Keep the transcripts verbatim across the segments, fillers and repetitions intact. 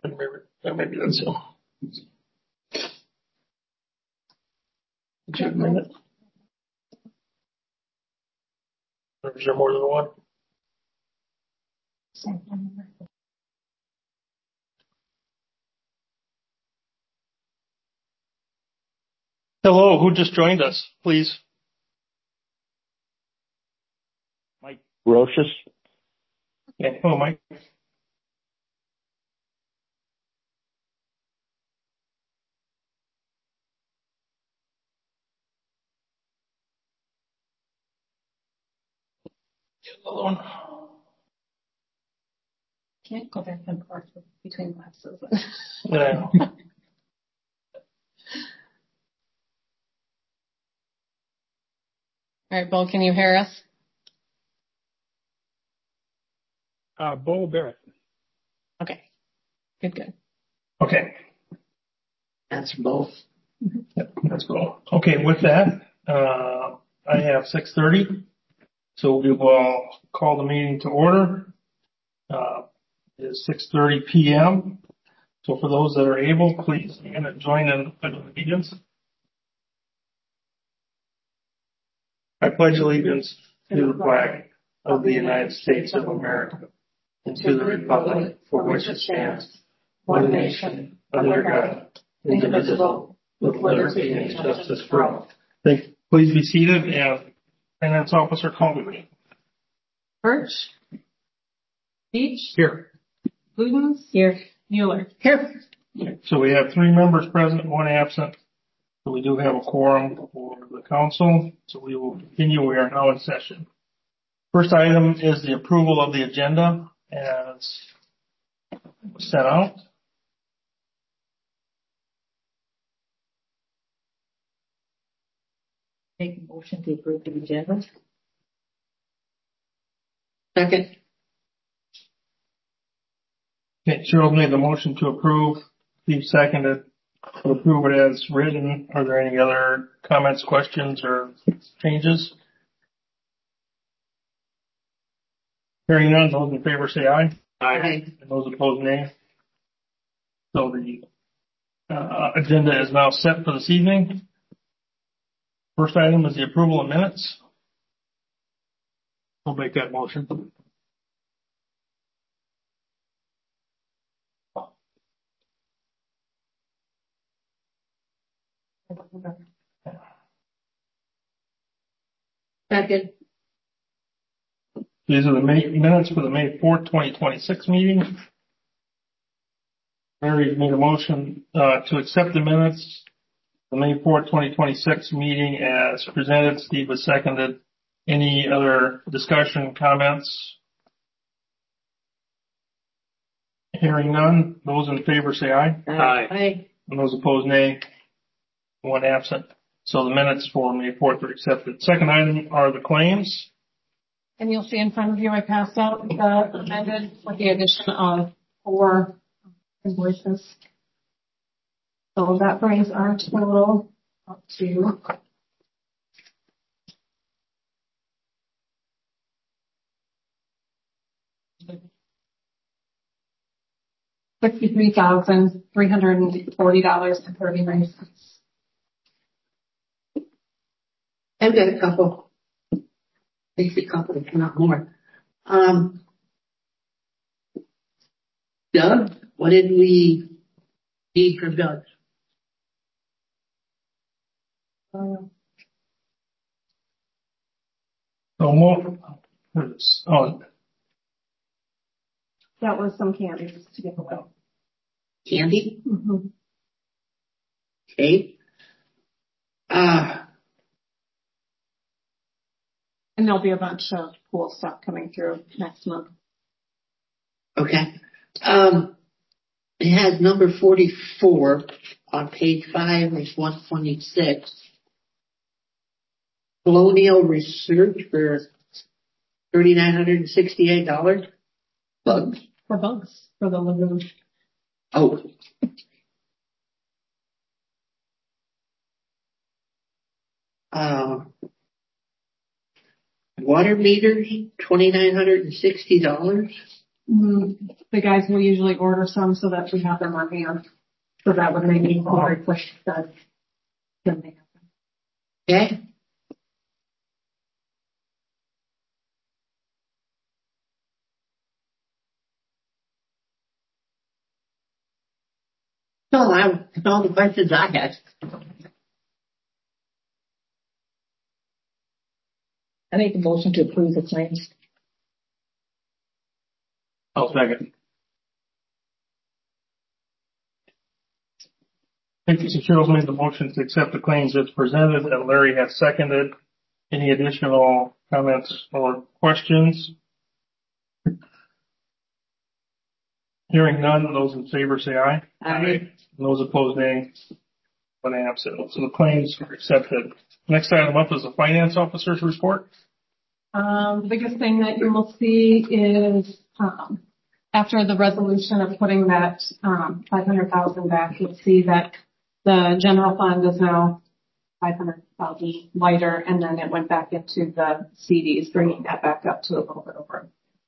Maybe, yeah, maybe that's him. Did you admit it? Or is there more than one? Hello, who just joined us, please? Mike Rochus. Yeah. Hello, Mike. Another one. Can't go back and forth between classes. Yeah. All right, Bo, can you hear us? Uh, Bo Barrett. Okay. Good, good. Okay. That's both. Yep, that's cool. Okay, with that, uh, I have six thirty, so we will call the meeting to order. Uh, it is six thirty p.m. So for those that are able, please join in the pledge of allegiance. I pledge allegiance to the flag of the United States of America and to the republic for which it stands, one nation, under God, indivisible, with liberty and justice for all. Thank you. Please be seated, and Finance Officer call the meeting. Birch. Beach. Here. Ludens. Here. Mueller. Here. So we have three members present, one absent. So we do have a quorum for the council. So we will continue. We are now in session. First item is the approval of the agenda as set out. Make a motion to approve the agenda. Second. Okay, Cheryl made the motion to approve. Steve seconded to approve it as written. Are there any other comments, questions, or changes? Hearing none, those in favor say aye. Aye. And those opposed, nay. So the uh, agenda is now set for this evening. First item is the approval of minutes. I'll make that motion. Second. These are the May minutes for the May fourth, twenty twenty-six meeting. Mary made a motion uh, to accept the minutes, the May fourth, twenty twenty-six meeting as presented. Steve was seconded. Any other discussion, comments? Hearing none. Those in favor say aye. Aye. Aye. And those opposed, nay. One absent. So the minutes for May fourth are accepted. Second item are the claims. And you'll see in front of you, I passed out the amended with the addition of four invoices. So that brings our total up to sixty-three thousand three hundred and forty dollars and thirty-nine cents. I've got a couple, basic couple, if not more. Um, Doug, what did we need from Doug? Um, So more. Oh, that was some candies to give away. Candy? Mm-hmm. Okay. Uh, And there'll be a bunch of cool stuff coming through next month. okay. Um, it has number forty-four on page five is one twenty-six. Colonial Research for three thousand nine hundred sixty-eight dollars. Bugs. For bugs, for the lagoon. Oh. Uh, water meters, two thousand nine hundred sixty dollars. mm, the guys will usually order some so that we have them on hand. So that when they need more push done, then they have them. Okay. No, I, all the questions I had. I make the motion to approve the claims. I'll second. Thank you. So Cheryl's made the motion to accept the claims as presented, and Larry has seconded. Any additional comments or questions? Hearing none, those in favor say aye. Aye. Those opposed, nay. One absent. So the claims are accepted. Next item up is the finance officer's report. Um, the biggest thing that you will see is, um, after the resolution of putting that, um, five hundred thousand back, you'll see that the general fund is now five hundred thousand lighter, and then it went back into the C Ds, bringing that back up to a little bit over.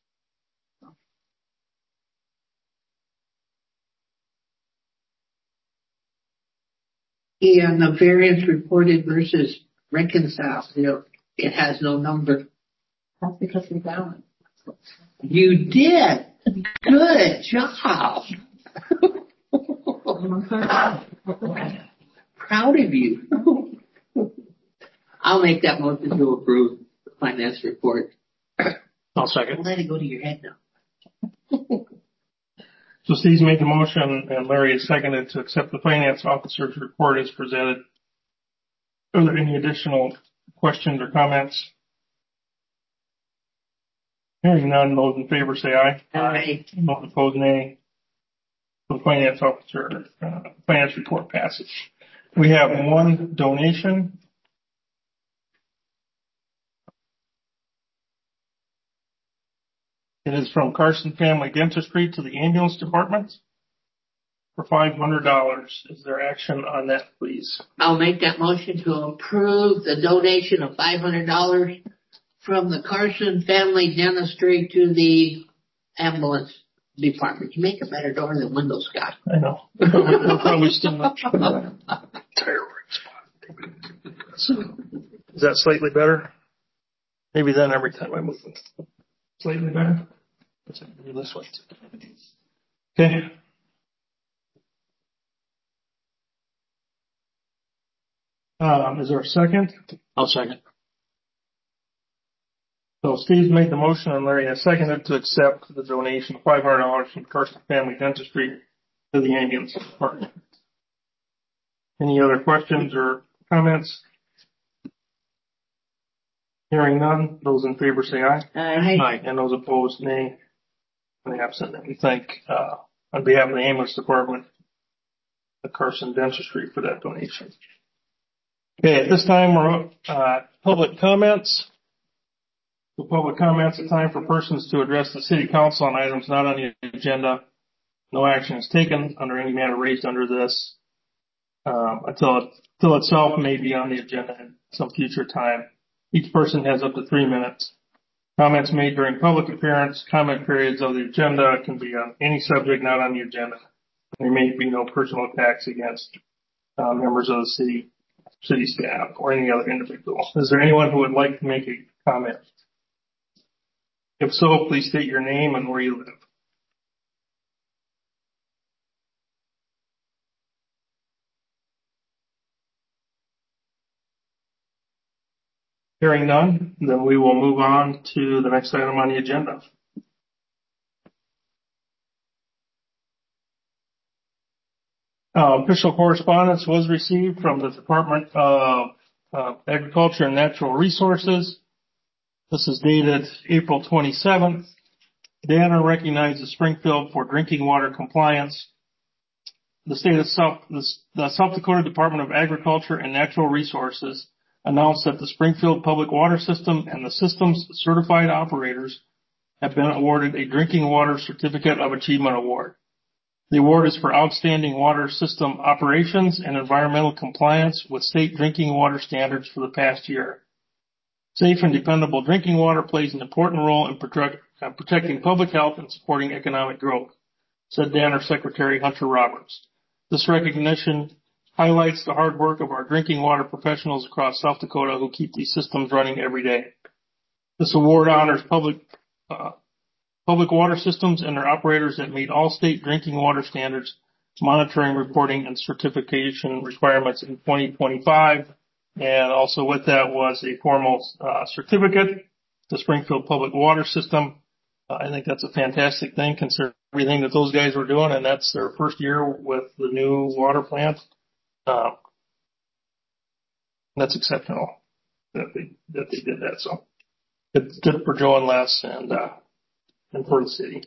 Yeah, and the variance reported versus reconciled, you know, it has no number. That's because we balanced. You did. Good job. Proud of you. I'll make that motion to approve the finance report. I'll second. Let it go to your head now. So Steve's made the motion, and Larry has seconded to accept the finance officer's report as presented. Are there any additional questions or comments? Hearing none, those in favor say aye. Aye. Those opposed, nay. The finance officer, uh, finance report passes. We have one donation. It is from Carson Family Dentistry to the ambulance department for five hundred dollars. Is there action on that, please? I'll make that motion to approve the donation of five hundred dollars from the Carson Family Dentistry to the ambulance department. You make a better door than window, Scott. I know. We're probably still not tire spot. Is that slightly better? Maybe then every time I move it. Slightly better? Let's do this way. Okay. Um, is there a second? I'll second. So Steve's made the motion and Larry has seconded to accept the donation of five hundred dollars from Carson Family Dentistry to the ambulance department. Any other questions or comments? Hearing none, those in favor say aye. Aye. Aye. And those opposed, nay. And absent. And we thank, uh, on behalf of the ambulance department, the Carson Dentistry for that donation. Okay, at this time we're uh, public comments. The public comments, a time for persons to address the city council on items not on the agenda. No action is taken under any matter raised under this um, until it, until itself may be on the agenda at some future time. Each person has up to three minutes. Comments made during public appearance, comment periods of the agenda can be on any subject not on the agenda. There may be no personal attacks against uh, members of the city, city staff, or any other individual. Is there anyone who would like to make a comment? If so, please state your name and where you live. Hearing none, then we will move on to the next item on the agenda. Uh, official correspondence was received from the Department of uh, Agriculture and Natural Resources. This is dated April twenty-seventh. Dana recognizes Springfield for drinking water compliance. The state of South, the, the South Dakota Department of Agriculture and Natural Resources announced that the Springfield Public Water System and the system's certified operators have been awarded a Drinking Water Certificate of Achievement Award. The award is for outstanding water system operations and environmental compliance with state drinking water standards for the past year. Safe and dependable drinking water plays an important role in protect, uh, protecting public health and supporting economic growth, said Danner Secretary Hunter Roberts. This recognition highlights the hard work of our drinking water professionals across South Dakota who keep these systems running every day. This award honors public uh, public water systems and their operators that meet all state drinking water standards, monitoring, reporting, and certification requirements in twenty twenty-five. And also with that was a formal uh, certificate, the Springfield Public Water System. Uh, I think that's a fantastic thing considering everything that those guys were doing, and that's their first year with the new water plant. Uh, that's exceptional that they, that they did that. So it's good for Joe and Les and, uh, and for the city.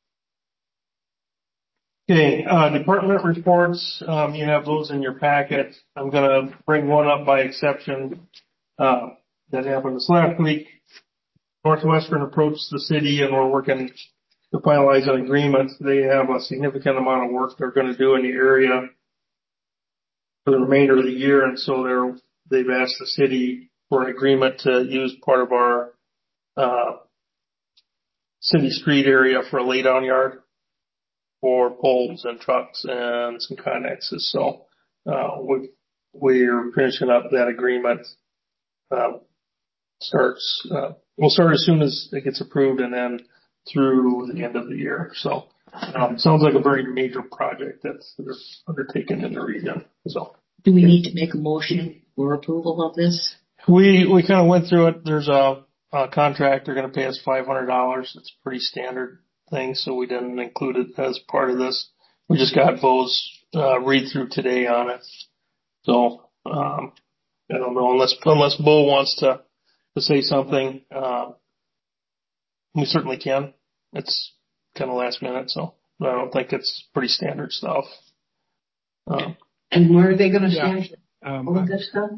Okay, uh, department reports, um, you have those in your packet. I'm going to bring one up by exception, uh, that happened this last week. Northwestern approached the city and we're working to finalize an agreement. They have a significant amount of work they're going to do in the area for the remainder of the year, and so they're, they've asked the city for an agreement to use part of our, uh, city street area for a laydown yard for poles and trucks and some connexes. So, uh, we, we're finishing up that agreement. Um, starts, uh, we'll start as soon as it gets approved and then through the end of the year. So, um, sounds like a very major project that's, that's undertaken in the region. So. Do we need to make a motion for approval of this? We, we kind of went through it. There's a, a contract. They're going to pay us five hundred dollars. It's a pretty standard thing, so we didn't include it as part of this. We just got Bo's uh, read through today on it. So um, I don't know unless unless Bo wants to to say something. Uh, we certainly can. It's kind of last minute, so I don't think it's pretty standard stuff. Uh, And where are they going to Yeah. stand Um, all of this stuff?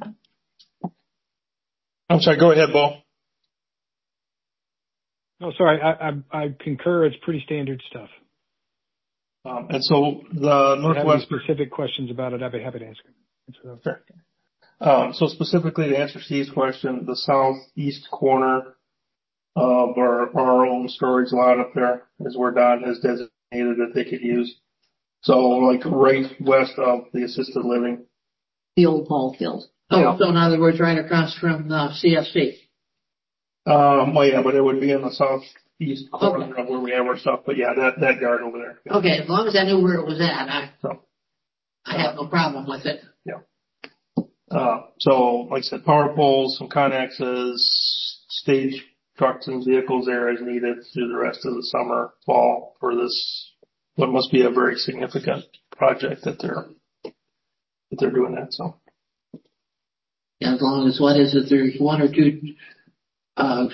I'm sorry. Go ahead, Bo. no, sorry, I, I, I concur. It's pretty standard stuff. Um, and so the If you have any Northwestern. specific questions about it, I'd be happy to answer them. Sure. Um, so specifically to answer Steve's question, the southeast corner of our, our own storage lot up there is where Don has designated that they could use. So like right west of the assisted living. The old ball field. Oh, Yeah. so in other words, right across from the C F C. Um, well, yeah, but it would be in the southeast corner Okay. of where we have our stuff. But yeah, that, that yard over there. Yeah. Okay, as long as I knew where it was at, I, So, I have no problem with it. uh, so like I said, power poles, some connexes, stage trucks and vehicles there as needed through the rest of the summer, fall for this, what must be a very significant project that they're, that they're doing that. So. As long as, what is it, there's one or two, uh,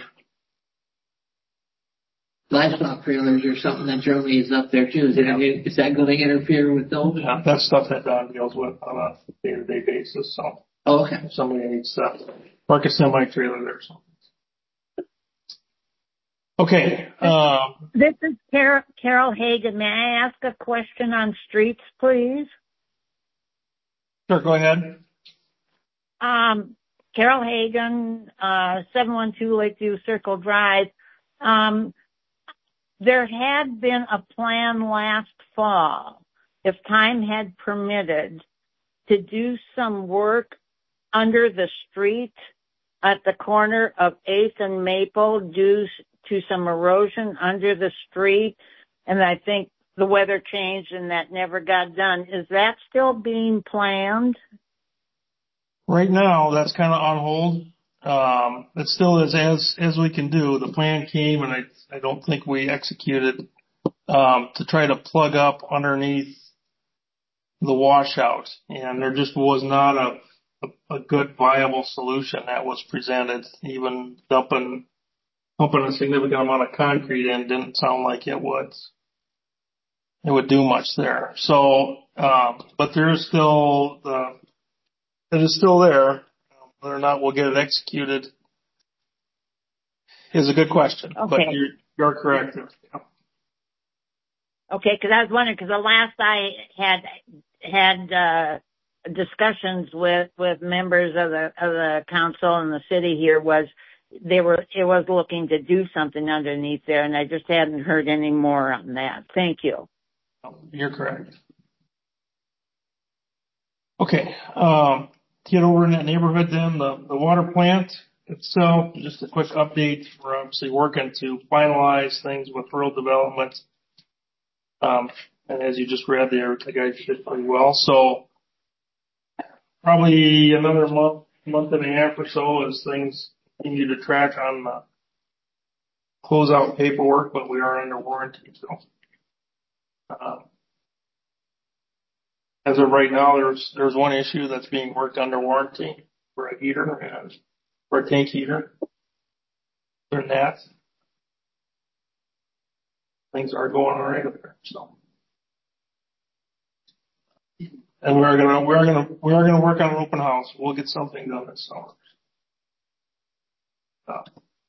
livestock trailers or something that Germany is up there too. Is, it, is that going to interfere with those? Yeah, that's stuff that Don deals with on a day-to-day basis. So Oh, okay. if somebody needs to park a semi-trailer there or something. Okay. Um, This is Carol, Carol Hagan. May I ask a question on streets, please? sure, go ahead. Um, Carol Hagan, uh, seven one two Lakeview Circle Drive. Um, there had been a plan last fall, if time had permitted, to do some work under the street at the corner of eighth and Maple due to some erosion under the street. And I think the weather changed and that never got done. Is that still being planned? Right now, that's kind of on hold. Um, it still is as, as we can do. The plan came and I, I don't think we executed, um, to try to plug up underneath the washout. And there just was not a, a, a good viable solution that was presented. Even dumping, pumping a significant amount of concrete in didn't sound like it would, it would do much there. So, um, but there is still the, it is still there. Whether or not we'll get it executed is a good question. Okay. But you're, you're correct. Yeah. Okay, because I was wondering, because the last I had had uh, discussions with with members of the of the council and the city here was they were, it was looking to do something underneath there, and I just hadn't heard any more on that. Thank you. You're correct. Okay, um, get over in that neighborhood then, the, the water plant itself, just a quick update. We're obviously working to finalize things with rural development. Um, and as you just read there, the guys did pretty well. So probably another month, month and a half or so as things continue to track on the closeout paperwork, but we are under warranty. So, uh, as of right now, there's, there's one issue that's being worked under warranty for a heater and for a tank heater. Other than that, things are going all right up there. So, and we're gonna, we're gonna, we're gonna work on an open house. We'll get something done this summer. Uh,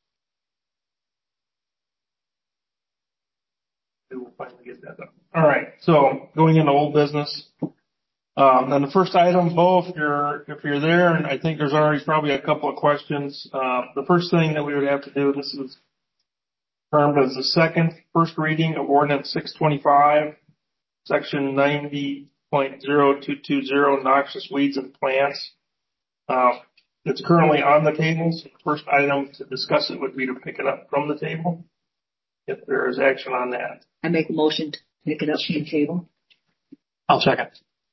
we will finally get that done. All right. So going into old business. Um, then the first item, Bo, if you're, if you're there, and I think there's already probably a couple of questions. Uh, the first thing that we would have to do, this is termed as the second first reading of ordinance six twenty-five, section ninety point zero two two zero, noxious weeds and plants. Uh, it's currently on the table. So the first item to discuss it would be to pick it up from the table, if there is action on that. I make a motion to pick it up from the table. I'll second.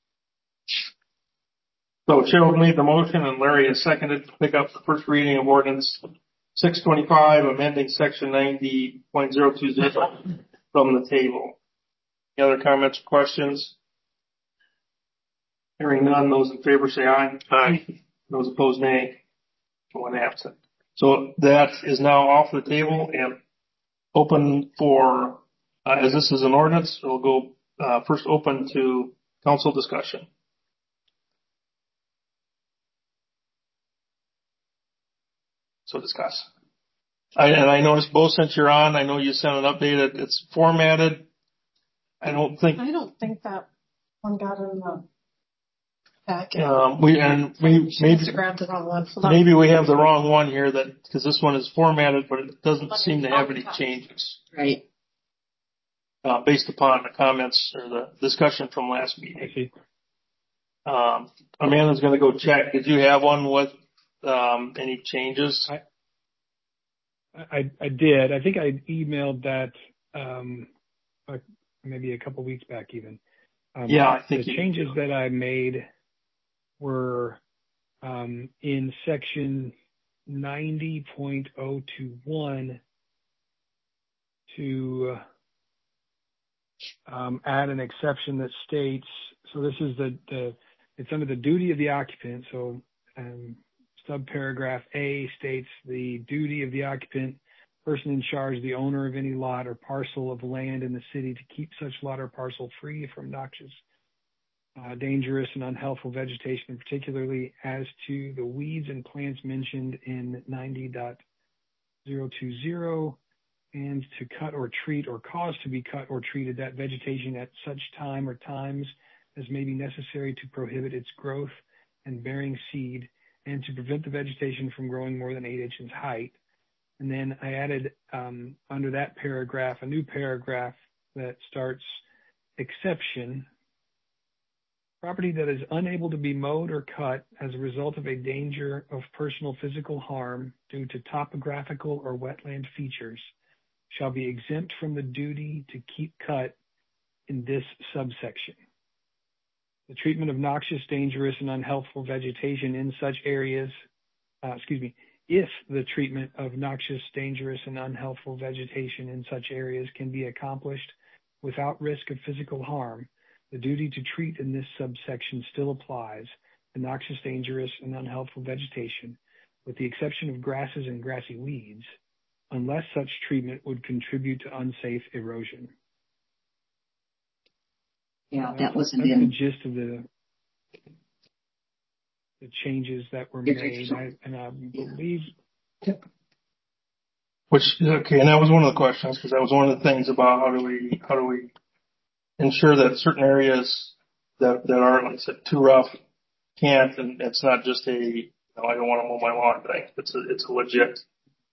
So Cheryl made the motion and Larry has seconded to pick up the first reading of ordinance six twenty-five, amending section ninety point zero two zero from the table. Any other comments or questions? Hearing none, those in favor say aye. Aye. Those opposed, nay. One absent. So that is now off the table and open for, uh, as this is an ordinance, we'll go uh, first open to council discussion. So discuss. I, and I noticed, Bo, since you're on, I know you sent an update. It's formatted. I don't think. I don't think that one got in the packet. Um, we and we maybe grabbed it all maybe we have the wrong one here that because this one is formatted, but it doesn't seem to have any changes. Right. Uh, based upon the comments or the discussion from last meeting. I see. Um, Amanda's going to go check. Did you have one with um, any changes? I, I I did. I think I emailed that um, uh, maybe a couple weeks back even. Um, yeah, I think the you changes that I made were um, in section ninety point zero two one to um, add an exception that states. So this is the the it's under the duty of the occupant. So um, subparagraph A states the duty of the occupant, person in charge, the owner of any lot or parcel of land in the city to keep such lot or parcel free from noxious, uh, dangerous and unhealthful vegetation, particularly as to the weeds and plants mentioned in ninety point zero two zero, and to cut or treat or cause to be cut or treated that vegetation at such time or times as may be necessary to prohibit its growth and bearing seed, and to prevent the vegetation from growing more than eight inches height. And then I added um, under that paragraph a new paragraph that starts exception. Property that is unable to be mowed or cut as a result of a danger of personal physical harm due to topographical or wetland features shall be exempt from the duty to keep cut in this subsection. The treatment of noxious, dangerous, and unhealthful vegetation in such areas, uh, excuse me, if the treatment of noxious, dangerous, and unhealthful vegetation in such areas can be accomplished without risk of physical harm, the duty to treat in this subsection still applies to noxious, dangerous, and unhealthful vegetation, with the exception of grasses and grassy weeds, unless such treatment would contribute to unsafe erosion. Yeah, that wasn't That's in. the gist of the the changes that were made, I, and I believe. Which okay, and that was one of the questions because that was one of the things about how do we how do we ensure that certain areas that that are, like I said, too rough can't, and it's not just a you know, I don't want to mow my lawn thing. It's a it's a legit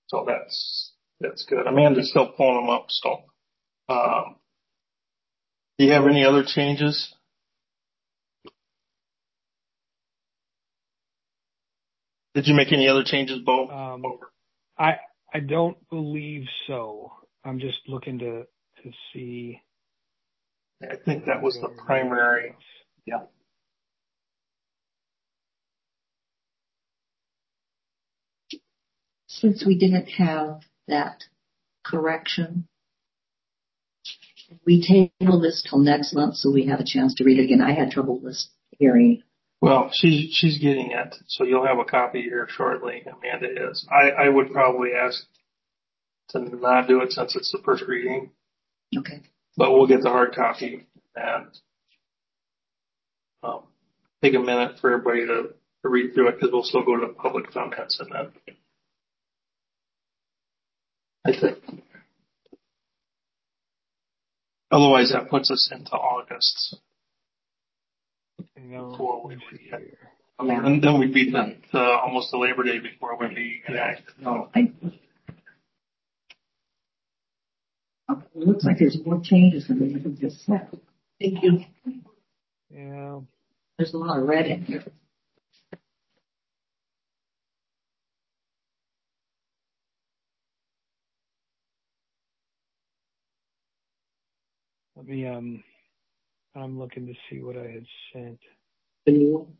So that's, that's good. Amanda's still pulling them up, so. Um, do you have any other changes? Did you make any other changes, Bo? Um, I I don't believe so. I'm just looking to to see. I think that was the primary. Yeah. Since we didn't have that correction, we table this till next month so we have a chance to read it again. I had trouble this hearing. Well, she's she's getting it, so you'll have a copy here shortly. Amanda is. I, I would probably ask to not do it since it's the first reading. Okay. But we'll get the hard copy and um, take a minute for everybody to, to read through it because we'll still go to public comments and then. I think. Otherwise, that puts us into August. Before we would get, I mean, and then we'd be done uh, almost the Labor Day before we'd be enacted. No, I, it looks like there's more changes than we just said. Thank you. Yeah. There's a lot of red in here. Let me, um, I'm looking to see what I had sent. The new one?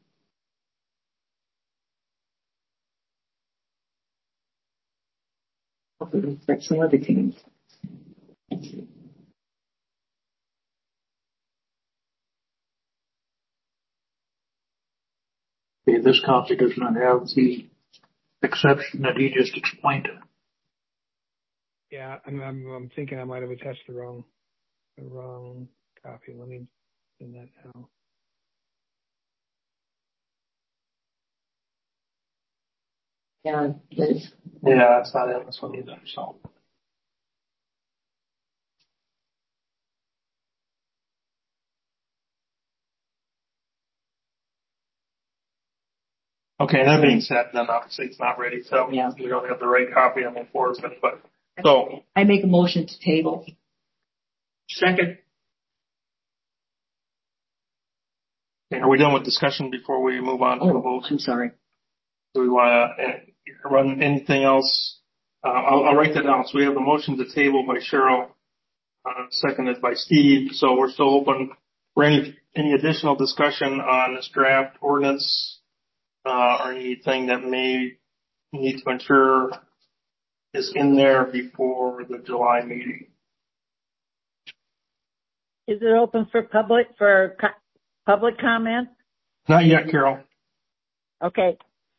Hopefully, that's some other things. Okay, this copy does not have the exception that he just explained. Yeah, I'm, I'm, I'm thinking I might have attached the wrong, the wrong copy. Let me send that now. Yeah, there's. Yeah, it's not in this one either. So. Okay, that being said, then obviously it's not ready, so Yeah. we don't have the right copy on the enforcement, but so. I make a motion to table. Second. Okay, are we done with discussion before we move on to the Oh, vote? I'm sorry. Do we want to run anything else? Uh, I'll, I'll write that down. So we have a motion to table by Cheryl, uh, seconded by Steve. So we're still open for any, any additional discussion on this draft ordinance, uh, or anything that may need to ensure is in there before the July meeting. Is it open for public, for co- public comment? Not yet, Carol. Okay.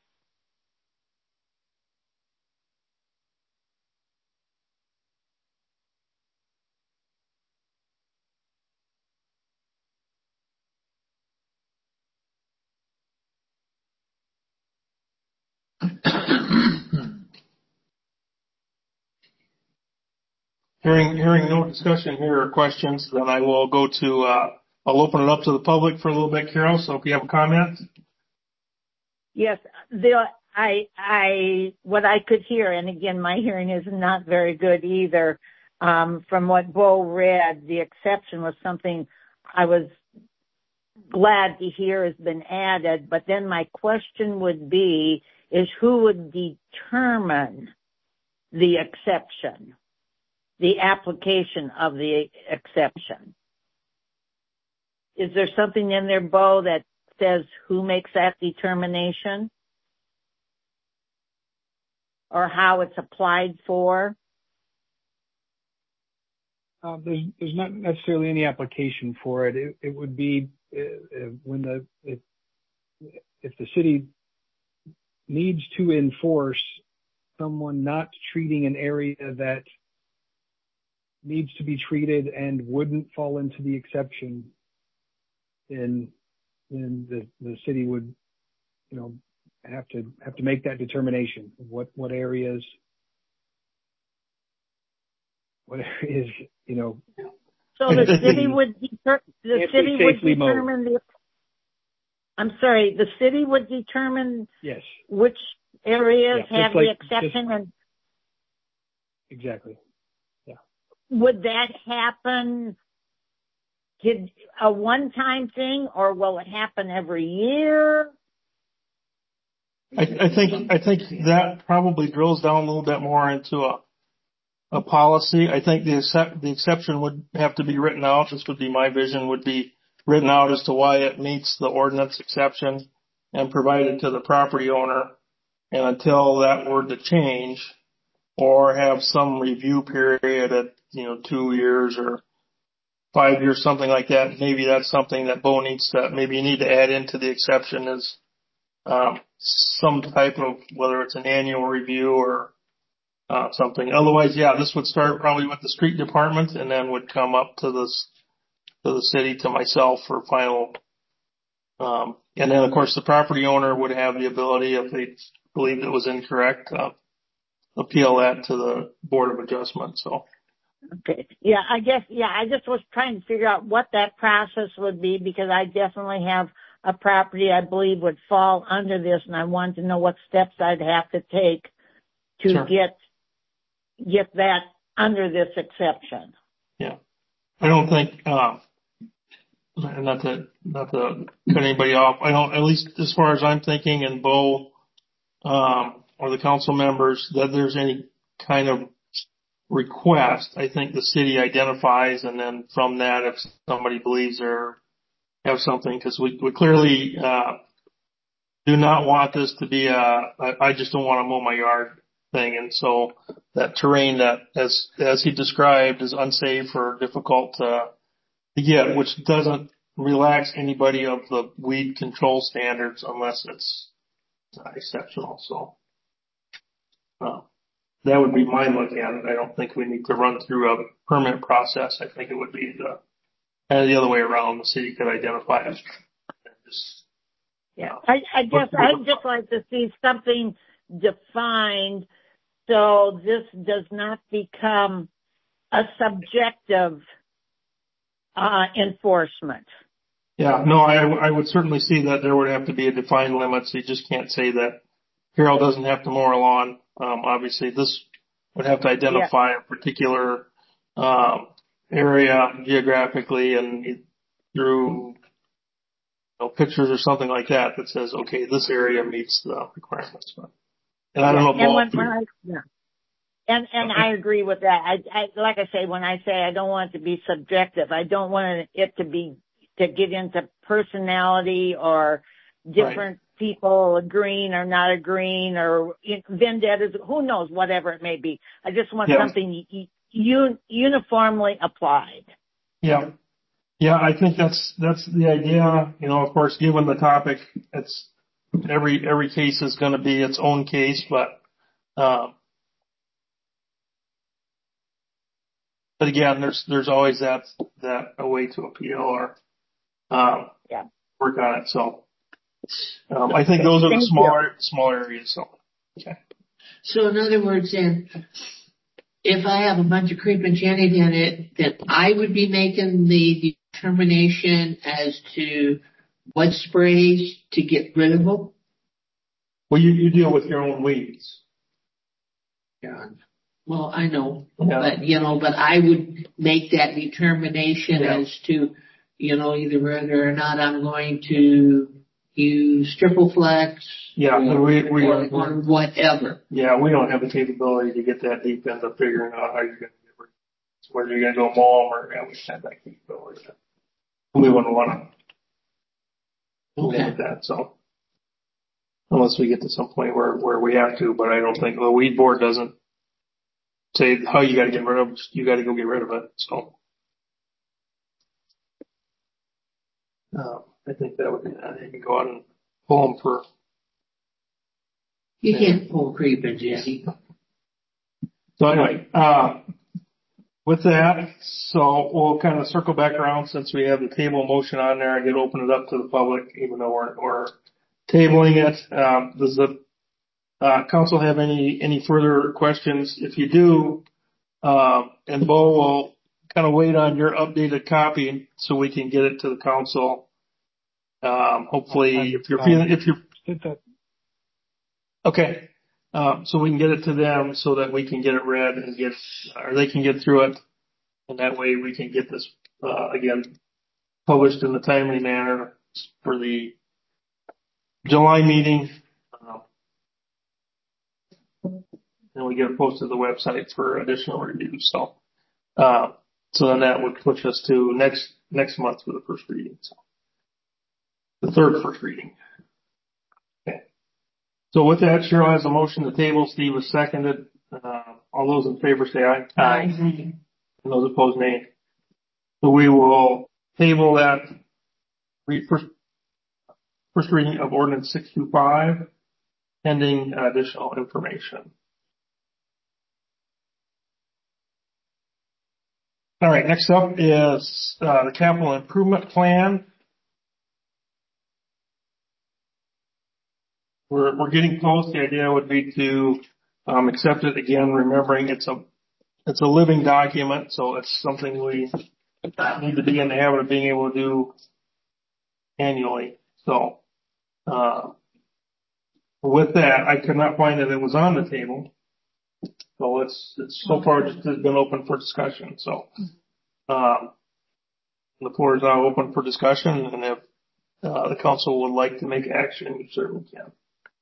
Hearing, hearing no discussion here or questions, then I will go to, uh, I'll open it up to the public for a little bit, Carol. So if you have a comment. Yes, the, I, I, what I could hear, and again, my hearing is not very good either. Um, from what Bo read, the exception was something I was glad to hear has been added. But then my question would be, is who would determine the exception, the application of the exception? Is there something in there, Bo, that says who makes that determination? Or how it's applied for? Uh, there's, there's not necessarily any application for it. It, it would be uh, uh, when the if, if the city needs to enforce someone not treating an area that needs to be treated and wouldn't fall into the exception, then then the the city would, you know, have to have to make that determination of what what areas what areas you know. So the city would deter, the city would determine the. I'm sorry, the city would determine yes which areas yeah, have like, the exception just, and. exactly. Would that happen? Did a one-time thing, or will it happen every year? I, I think I think that probably drills down a little bit more into a a policy. I think the accept, the exception would have to be written out. This would be my vision, would be written out as to why it meets the ordinance exception and provided to the property owner. And until that were to change or have some review period at, you know, two years or five years, something like that, maybe that's something that Bo needs to, maybe you need to add into the exception is um, some type of, whether it's an annual review or uh, something. Otherwise, yeah, this would start probably with the street department and then would come up to this, to the city, to myself for final. Um, and then of course the property owner would have the ability, if they believed it was incorrect, uh, appeal that to the Board of Adjustment. So. Okay. Yeah, I guess, yeah, I just was trying to figure out what that process would be, because I definitely have a property I believe would fall under this, and I wanted to know what steps I'd have to take to Sure. get, get that under this exception. Yeah. I don't think, uh, not to, not to cut anybody off. I don't, at least as far as I'm thinking, and Bo, um, or the council members, that there's any kind of request. I think the city identifies, and then from that, if somebody believes they have something, because we, we clearly uh, do not want this to be a I, I just don't want to mow my yard thing, and so that terrain that, as as he described, is unsafe or difficult to, to get, which doesn't relax anybody of the weed control standards unless it's uh, exceptional. So. Uh, That would be my look at it. I don't think we need to run through a permit process. I think it would be the, uh, the other way around. The city could identify it. Just, yeah, I, I guess I'd just like to see something defined so this does not become a subjective uh, enforcement. Yeah, no, I, I would certainly see that there would have to be a defined limit. So you just can't say that Carol doesn't have to mow her lawn. Um, obviously, this would have to identify yeah. a particular um, area geographically and through you know, pictures or something like that that says, okay, this area meets the requirements. And I don't yeah. know. And when, when I, yeah. And and I agree with that. I, I like I say, when I say I don't want it to be subjective, I don't want it to be to get into personality or different. Right. People agreeing or not agreeing or vendettas, who knows, whatever it may be. I just want yeah. something un- uniformly applied. Yeah. Yeah, I think that's, that's the idea. You know, of course, given the topic, it's every, every case is going to be its own case, but, um, but again, there's, there's always that, that a way to appeal or, um, yeah. work on it. So, Um, I think those are the smaller, smaller areas. So, okay. So in other words, then, if I have a bunch of creeping Jenny in it, then I would be making the determination as to what sprays to get rid of them? Well, you, you deal with your own weeds. Yeah. Well, I know, yeah. but you know, but I would make that determination yeah. as to, you know, either whether or not I'm going to use triple flex, yeah, or, we, we, or, or whatever. Yeah, we don't have the capability to get that deep into figuring out how you're going to get rid of it. Whether you're going to go mow or yeah, we have that capability. We wouldn't want to okay. limit that, so unless we get to some point where where we have to, but I don't think the weed board doesn't say how you got to get rid of it. You got to go get rid of it. So uh, I think that would be that. You can go out and pull them for. You can't pull creeping, Jesse. So anyway, uh, with that, so we'll kind of circle back around since we have the table motion on there and get open it up to the public, even though we're, we're tabling it. Um, does the uh, council have any any further questions? If you do, uh, and Bo will kind of wait on your updated copy so we can get it to the council. Um, hopefully, um, if you're um, feeling, if you're okay. Uh, so we can get it to them so that we can get it read and get, or they can get through it. And that way we can get this, uh, again, published in a timely manner for the July meeting. Uh, and we get it posted to the website for additional reviews. So, uh, so then that would push us to next, next month for the first reading. So the third first reading. Okay. So with that, Cheryl has a motion to table. Steve has seconded. Uh, all those in favor say aye. Aye. And those opposed, nay. So we will table that re- first, first reading of ordinance six two five, pending additional information. All right, next up is uh, the capital improvement plan. We're we're getting close. The idea would be to um, accept it again, remembering it's a it's a living document, so it's something we need to be in the habit of being able to do annually. So uh, with that, I could not find that it was on the table. So it's, it's so far just has been open for discussion. So um, the floor is now open for discussion, and if uh, the council would like to make action, you certainly can.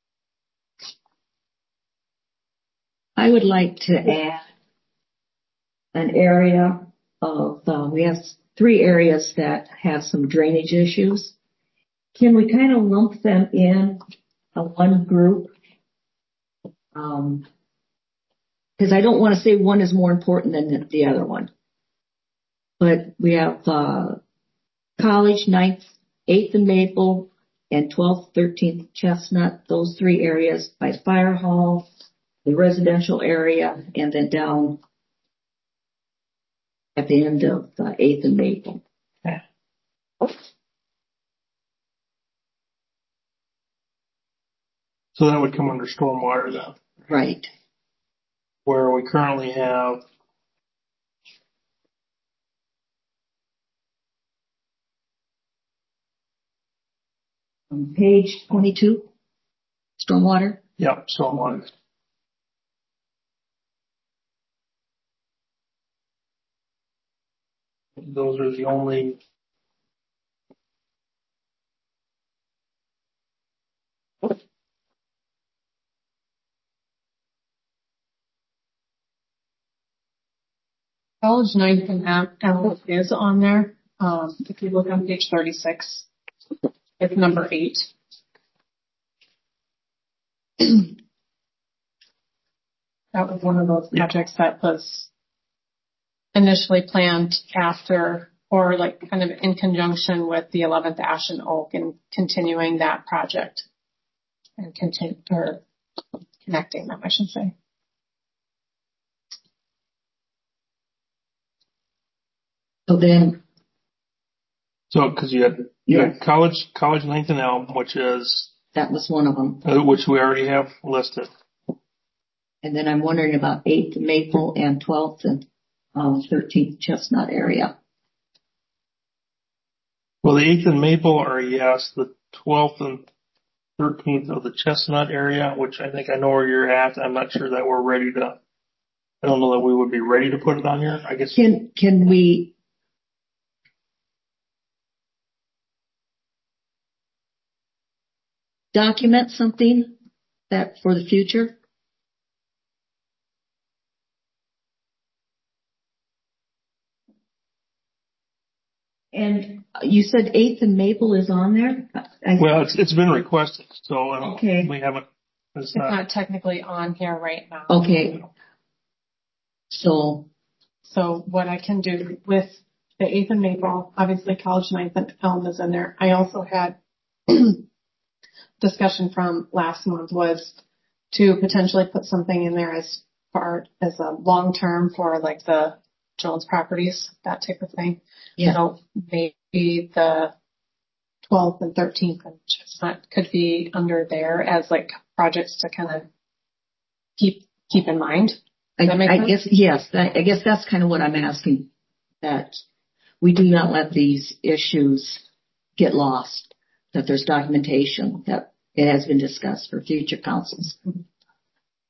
I would like to add an area of, uh, we have three areas that have some drainage issues. Can we kind of lump them in a one group? Um, because I don't want to say one is more important than the, the other one. But we have uh, College, ninth, eighth and Maple, and twelfth, thirteenth Chestnut, those three areas by Fire Hall, the residential area, and then down at the end of uh, eighth and Maple. Okay. So that would come under stormwater then. Right. Where we currently have On page twenty-two, stormwater. Yep, stormwater. Those are the only. College ninth and Apple is on there. Um, if you look on page thirty-six, it's number eight. That was one of those projects that was initially planned after, or like kind of in conjunction with the eleventh Ash and Oak, and continuing that project and continue or connecting them, I should say. So then, So, because you had you yes, had college, college ninth and Elm, which is that was one of them. uh, which we already have listed. And then I'm wondering about eighth and Maple and twelfth and um, thirteenth Chestnut area. Well, the eighth and Maple are yes. The twelfth and thirteenth of the Chestnut area, which I think I know where you're at. I'm not sure that we're ready to. I don't know that we would be ready to put it on here. I guess. Can can we? Document something that for the future? And you said eighth and Maple is on there? I, well, it's it's been requested, so uh, okay. we haven't. It's, It's not, not technically on here right now. Okay. So. So what I can do with the eighth and Maple, obviously College ninth and Elm is in there. I also had discussion from last month was to potentially put something in there as far as a long term for like the Jones properties, that type of thing. Yeah. So maybe the twelfth and thirteenth and Chestnut could be under there as like projects to kind of keep keep in mind. Does I, that make I sense? guess yes. I, I guess that's kind of what I'm asking. That we do not let these issues get lost. That there's documentation that it has been discussed for future councils.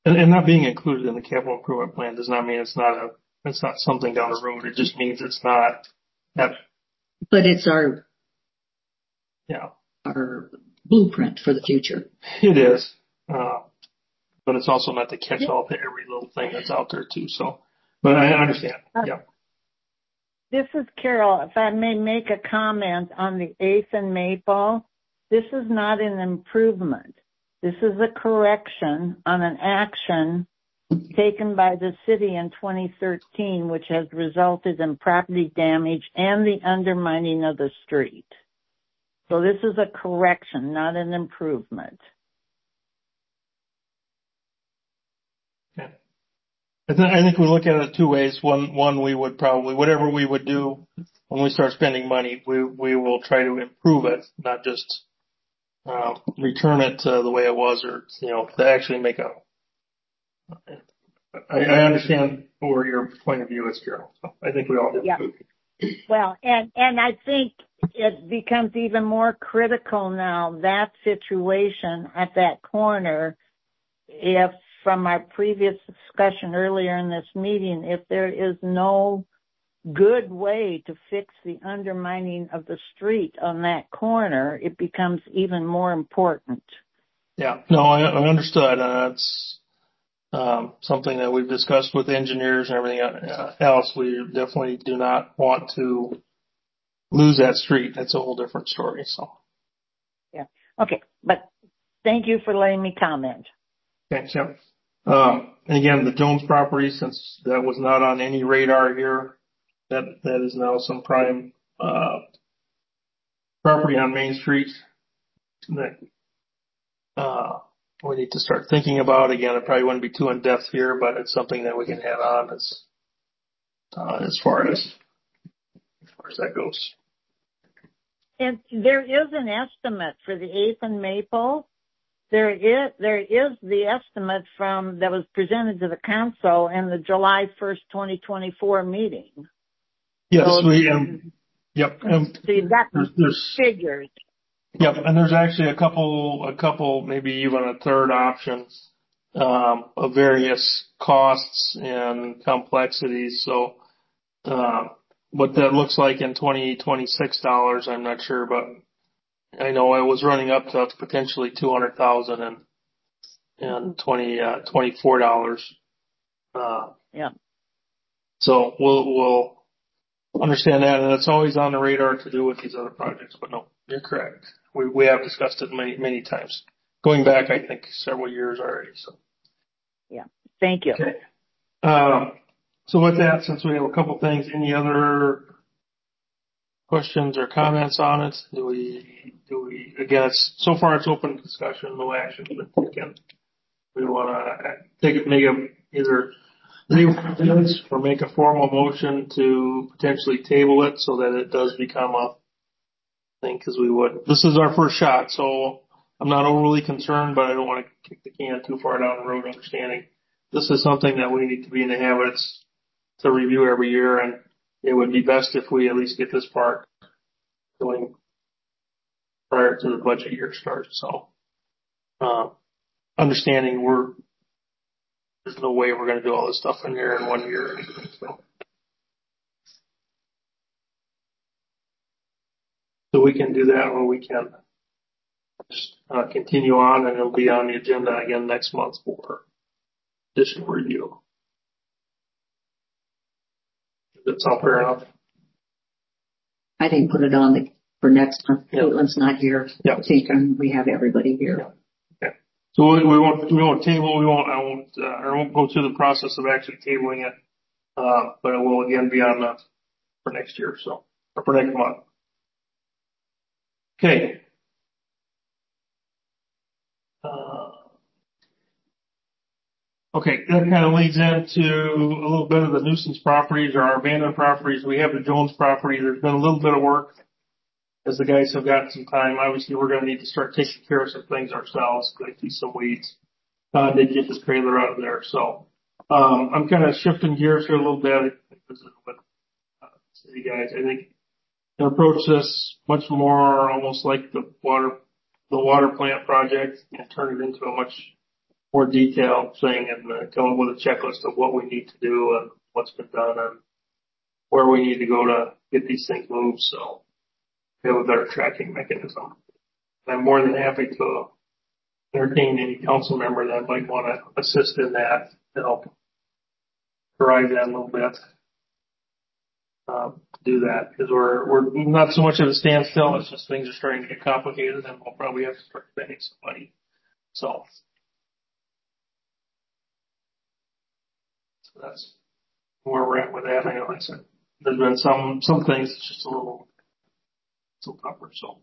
And, and not being included in the capital improvement plan does not mean it's not a, it's not something down the road. It just means it's not that. But it's our, Yeah. our blueprint for the future. It is. Uh, but it's also not to catch all to every little thing that's out there too. So, but I understand. Yeah. This is Carol. If I may make a comment on the eighth and Maple, this is not an improvement. This is a correction on an action taken by the city in twenty thirteen, which has resulted in property damage and the undermining of the street. So this is a correction, not an improvement. Okay. I, th- I think we look at it two ways. One, one, we would probably, whatever we would do when we start spending money, we, we will try to improve it, not just, uh, return it to the way it was or, you know, to actually make a, I, I understand where your point of view is, Carol. So I think we all do. Yeah. Well, and, and I think it becomes even more critical now, that situation at that corner, if from our previous discussion earlier in this meeting, if there is no good way to fix the undermining of the street on that corner, it becomes even more important. Yeah, no, I, I understood. Uh, it's um, something that we've discussed with engineers and everything else. We definitely do not want to lose that street. That's a whole different story. So. Yeah. Okay. But thank you for letting me comment. Thanks. Yeah. Um, and again, the Jones property, since that was not on any radar here, that, that is now some prime, uh, property on Main Street that, uh, we need to start thinking about. Again, it probably wouldn't be too in depth here, but it's something that we can add on as, uh, as far as, as far as that goes. And there is an estimate for the eighth and Maple. There is, there is the estimate from, that was presented to the council in the July first, twenty twenty-four meeting. Yes, so, we, um, yep. Um, so you've got there's, there's figures. Yep, and there's actually a couple, a couple, maybe even a third option, um, of various costs and complexities. So, uh, what that looks like in twenty twenty-six dollars, I'm not sure, but I know I was running up to potentially two hundred thousand and, and twenty, uh, twenty-four dollars. Uh, yeah. So we'll, we'll understand that, and it's always on the radar to do with these other projects, but no, you're correct. We, we have discussed it many, many times. Going back, I think, several years already, so. Yeah. Thank you. Okay. Um, so with that, since we have a couple things, any other questions or comments on it? Do we, do we, again, it's, so far it's open discussion, no action, but again, we want to take it, make a, either leave this or make a formal motion to potentially table it so that it does become a thing, because we would. This is our first shot, so I'm not overly concerned, but I don't want to kick the can too far down the road, understanding this is something that we need to be in the habits to review every year, and it would be best if we at least get this part going prior to the budget year starts. So, uh, understanding we're, there's no way we're going to do all this stuff in here in one year. So, so we can do that, or we can just uh, continue on, and it'll be on the agenda again next month for additional review. Does that sound fair enough? I think put it on the, for next month. Yeah. Caitlin's not here. Yeah. I think um, we have everybody here. Yeah. Okay. So we, we won't, we won't table, we won't, I won't, uh, I won't go through the process of actually tabling it, uh, but it will again be on the, for next year, so, or for next month. Okay. Uh, okay, that kind of leads into a little bit of the nuisance properties or our abandoned properties. We have the Jones property. There's been a little bit of work as the guys have gotten some time. Obviously, we're going to need to start taking care of some things ourselves. I see some weeds. Uh, did get this trailer out of there. So, um, I'm kind of shifting gears here a little bit because of what, uh, city guys, I think, can approach this much more almost like the water, the water plant project and turn it into a much more detailed thing and uh, come up with a checklist of what we need to do and what's been done and where we need to go to get these things moved. So we have a better tracking mechanism. And I'm more than happy to entertain any council member that might want to assist in that to help drive that a little bit. Um, do that because we're we're not so much at a standstill. It's just things are starting to get complicated, and we'll probably have to start spending some money. So, so that's where we're at with that. I know I said there's been some some things it's just a little so tougher. So,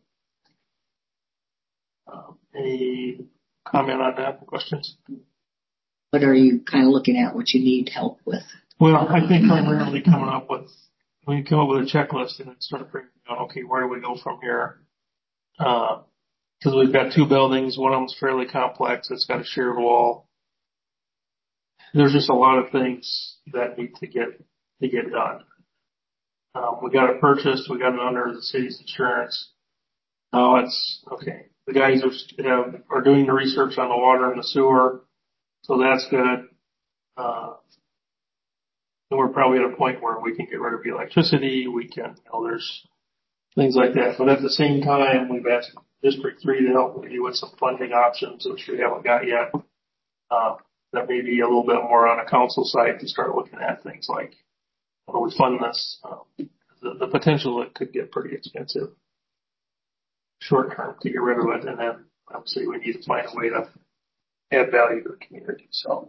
um, any comment on that? Questions? What are you kind of looking at? What you need help with? Well, I think primarily coming up with. When you come up with a checklist and then start figuring out, okay, where do we go from here? Because uh, we've got two buildings. One of them's fairly complex. It's got a shared wall. There's just a lot of things that need to get to get done. Um, we got it purchased. We got it under the city's insurance. Now it's okay. The guys are have, are doing the research on the water and the sewer, so that's good. Uh, And we're probably at a point where we can get rid of the electricity. We can, you know, there's things like that. But at the same time, we've asked District three to help maybe with some funding options, which we haven't got yet. Uh, that may be a little bit more on a council side to start looking at things like, how do we fund this? Um, the, the potential it could get pretty expensive short term to get rid of it. And then obviously we need to find a way to add value to the community. So.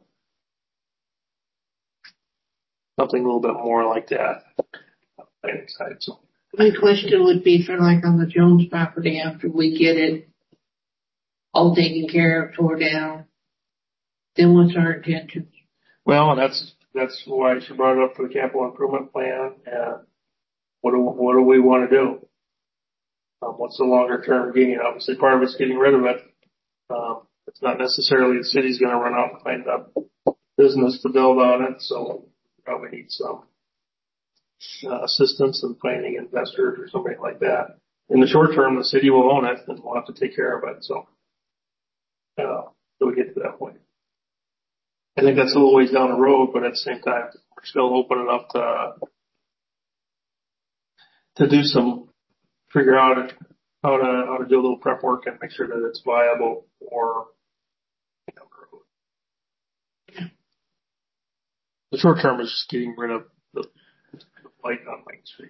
Something a little bit more like that. So. My question would be for like on the Jones property after we get it all taken care of, tore down, then what's our intentions? Well, that's that's why she brought it up for the capital improvement plan and what do what do we want to do? Um, what's the longer term gain? Obviously, part of it's getting rid of it. Um, it's not necessarily the city's going to run out and find a business to build on it, so. Probably need some uh, assistance in finding investors or something like that. In the short term, the city will own it and we'll have to take care of it. So, uh, so we get to that point. I think that's a little ways down the road, but at the same time, we're still open enough to, to do some, figure out how to, how to do a little prep work and make sure that it's viable for down the road. The short term is just getting rid of the, the light on Main Street.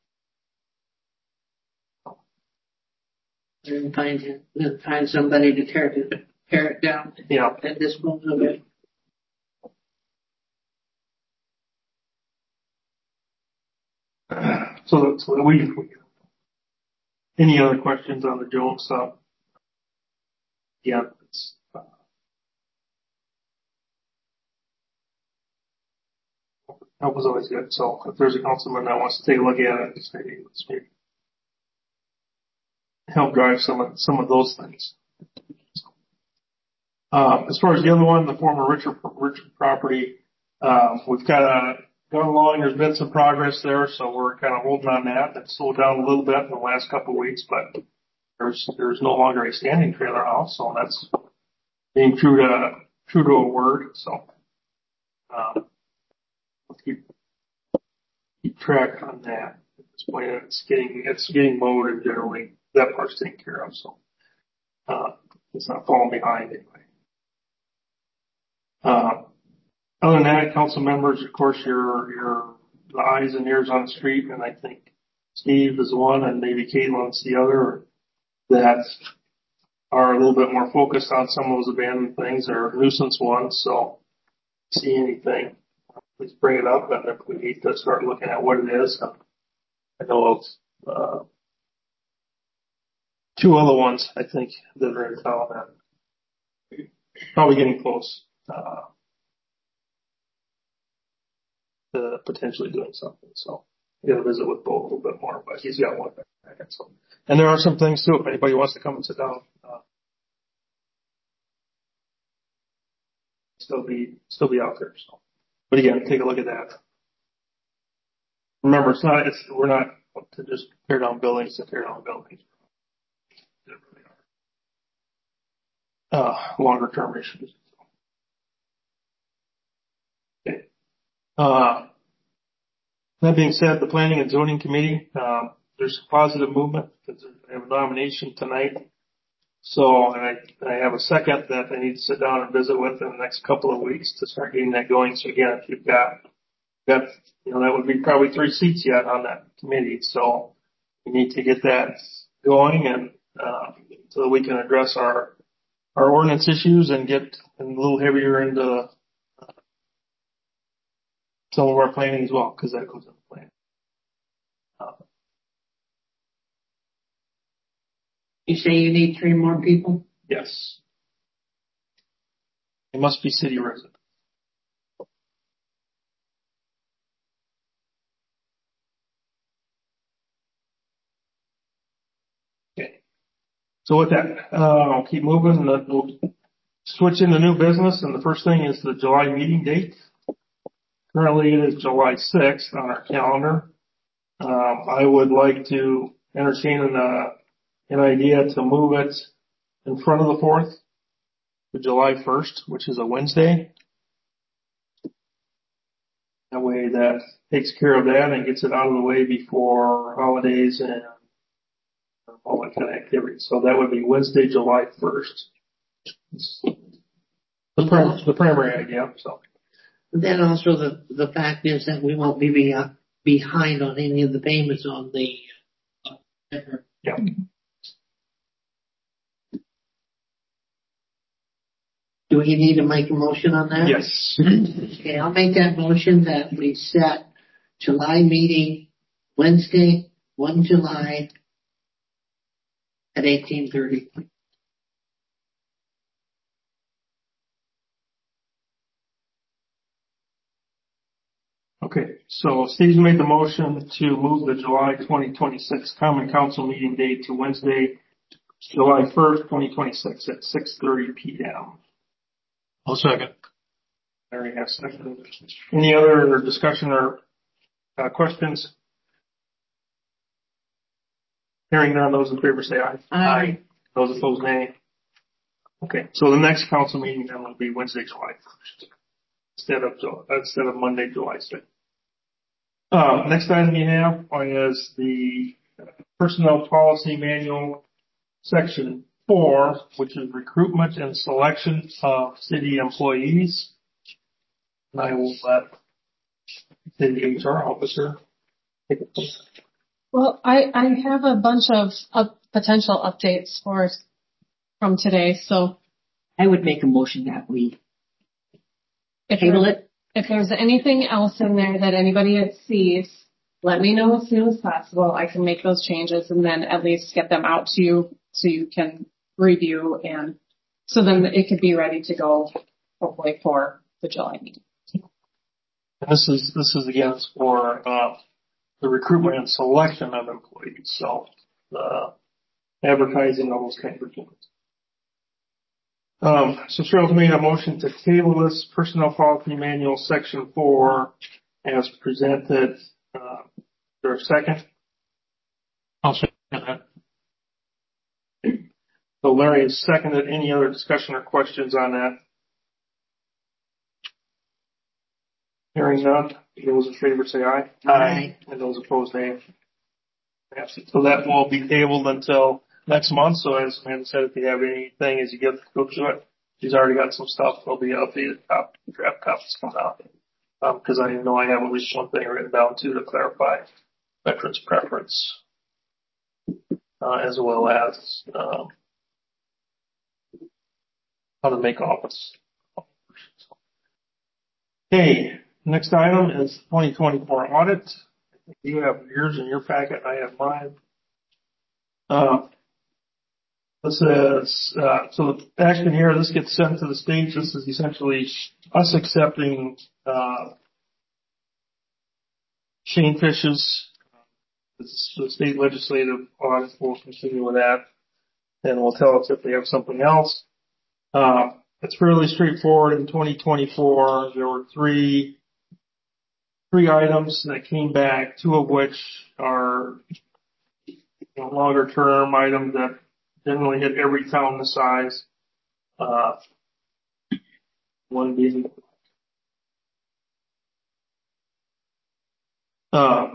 And find find somebody to tear it tear it down. Yeah. At this moment of it. So that's what we. Any other questions on the Jones stuff? Yeah. It's, uh, that was always good. So if there's a councilman that wants to take a look at it, just maybe let's maybe help drive some of some of those things. So, uh, as far as the other one, the former Richard Richard property, uh, we've kind of gone along. There's been some progress there, so we're kind of holding on that. It's slowed down a little bit in the last couple of weeks, but there's there's no longer a standing trailer house, so that's being true to true to a word. So. Um, Keep, keep track on that. At this point, it's getting it's getting mowed and generally that part's taken care of, so uh, it's not falling behind anyway. Uh, other than that, council members, of course, your your the eyes and ears on the street, and I think Steve is one, and maybe Caitlin's the other, that are a little bit more focused on some of those abandoned things or nuisance ones. So, see anything, please bring it up, and if we need to start looking at what it is, I know of uh, two other ones, I think, that are in town that probably getting close uh, to potentially doing something. So I got to visit with Bo a little bit more, but he's got one back. So, and there are some things too. If anybody wants to come and sit down, uh, still be still be out there. So, but again, take a look at that. Remember, it's not. It's we're not to just tear down buildings to tear down buildings. Uh, longer term issues. Uh, that being said, the Planning and Zoning Committee, um, there's positive movement. I have a nomination tonight. So, and I, I have a second that I need to sit down and visit with in the next couple of weeks to start getting that going. So again, if you've got, got, you know, that would be probably three seats yet on that committee. So we need to get that going and, uh, so that we can address our, our ordinance issues and get a little heavier into uh, some of our planning as well, because that goes in the plan. Uh, You say you need three more people? yes. They must be city residents. Okay. So with that, uh, I'll keep moving. We'll switch into new business, and the first thing is the July meeting date. Currently, it is July sixth on our calendar. Um, I would like to entertain an, uh, an idea to move it in front of the fourth to July first, which is a Wednesday. That way, that takes care of that and gets it out of the way before holidays and all that kind of activity. So that would be Wednesday, July first. The, prim- the primary idea. So Then also the, the fact is that we won't be, be uh, behind on any of the payments on the, uh, yeah. Do we need to make a motion on that? Yes. Okay, I'll make that motion that we set July meeting Wednesday, first of July at eighteen thirty. Okay, so Steve's made the motion to move the July twenty twenty-six Common Council meeting date to Wednesday, July first, twenty twenty-six at six thirty p.m. I'll second. Larry has seconded. Any other discussion or uh, questions? Hearing none, those in favor say aye. Aye. Those opposed, nay. Okay, so the next council meeting then will be Wednesday, July first, instead of instead of Monday, July sixth. Uh, next item you have is the Personnel Policy Manual, Section four, which is recruitment and selection of city employees. And I will let the H R officer take it. Well, I, I have a bunch of up, potential updates for from today. So I would make a motion that we if table there- it. if there's anything else in there that anybody sees, let me know as soon as possible. I can make those changes and then at least get them out to you so you can review, and so then it could be ready to go hopefully for the July meeting. And this is this is again for uh, the recruitment and selection of employees. So uh, advertising, all those kinds of things. Um, so Cheryl's made a motion to table this Personnel Policy Manual Section four as presented. Uh, is there a second? I'll second that. So Larry has seconded. Any other discussion or questions on that? Hearing none, those in favor say aye. Aye. And those opposed, nay. So that will be tabled until next month. So as Amanda said, if you have anything as you get go through it, she's already got some stuff. There'll be updated cop, draft copies coming out. Um, cause I know I have at least one thing written down too to clarify veterans preference, uh, as well as, um, how to make office. Okay. Next item is twenty twenty-four audit. You have yours in your packet. I have mine. Uh, this is, uh, so the action here, this gets sent to the state. This is essentially us accepting, uh, Shane Fish's, the state legislative audit. We'll continue with that. And we'll tell us if they have something else. Uh, it's fairly straightforward. In twenty twenty-four, there were three, three items that came back, two of which are, you know, longer term items that generally hit every town this size. Uh, one being Uh,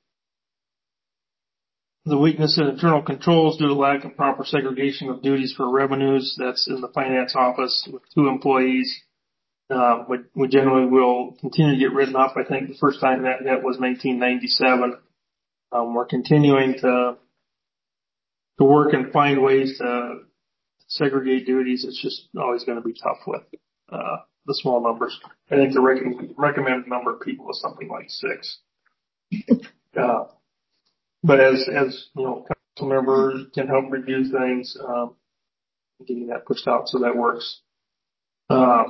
the weakness in internal controls due to lack of proper segregation of duties for revenues. That's in the finance office with two employees. Uh, we, we generally will continue to get written up. I think the first time that hit was nineteen ninety-seven. Um, we're continuing to to work and find ways to segregate duties. It's just always going to be tough with uh, the small numbers. I think the rec- recommended number of people is something like six. Uh, but as as you know, council members can help review things, um, getting that pushed out, so that works. Uh,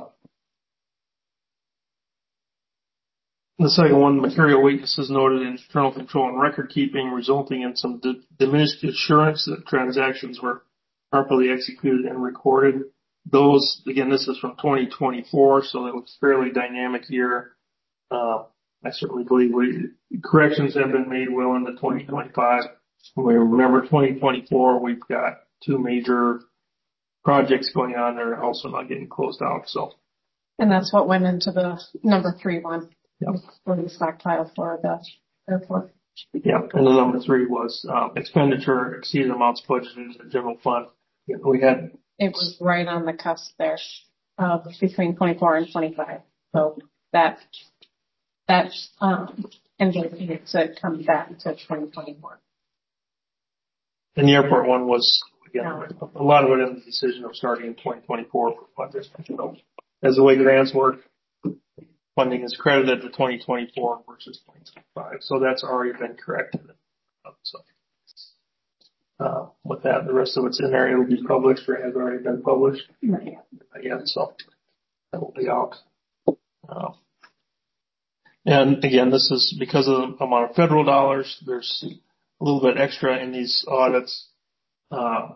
The second one, material weaknesses noted in internal control and record keeping, resulting in some d- diminished assurance that transactions were properly executed and recorded. Those, again, this is from twenty twenty-four, so it was a fairly dynamic year. Uh, I certainly believe we, corrections have been made well into twenty twenty-five. We remember twenty twenty-four, we've got two major projects going on that are also not getting closed out, so. And that's what went into the number three one. Yep. For the stockpile for the airport. Yeah, and the number three was um, expenditure exceeded amounts budgeted in the general fund. We had it was right on the cusp there, uh, between twenty-four and twenty-five. So that that um, ended to come back to twenty twenty-four. And the airport one was again a lot of it in the decision of starting in twenty twenty-four for funders. So as the way grants work, funding is credited to twenty twenty-four versus twenty twenty-five, so that's already been corrected. So, uh, with that, the rest of it's in there. It'll be published or has already been published. Not yet. Not yet, so that will be out. Uh, and again, this is because of the amount of federal dollars. There's a little bit extra in these audits. Uh,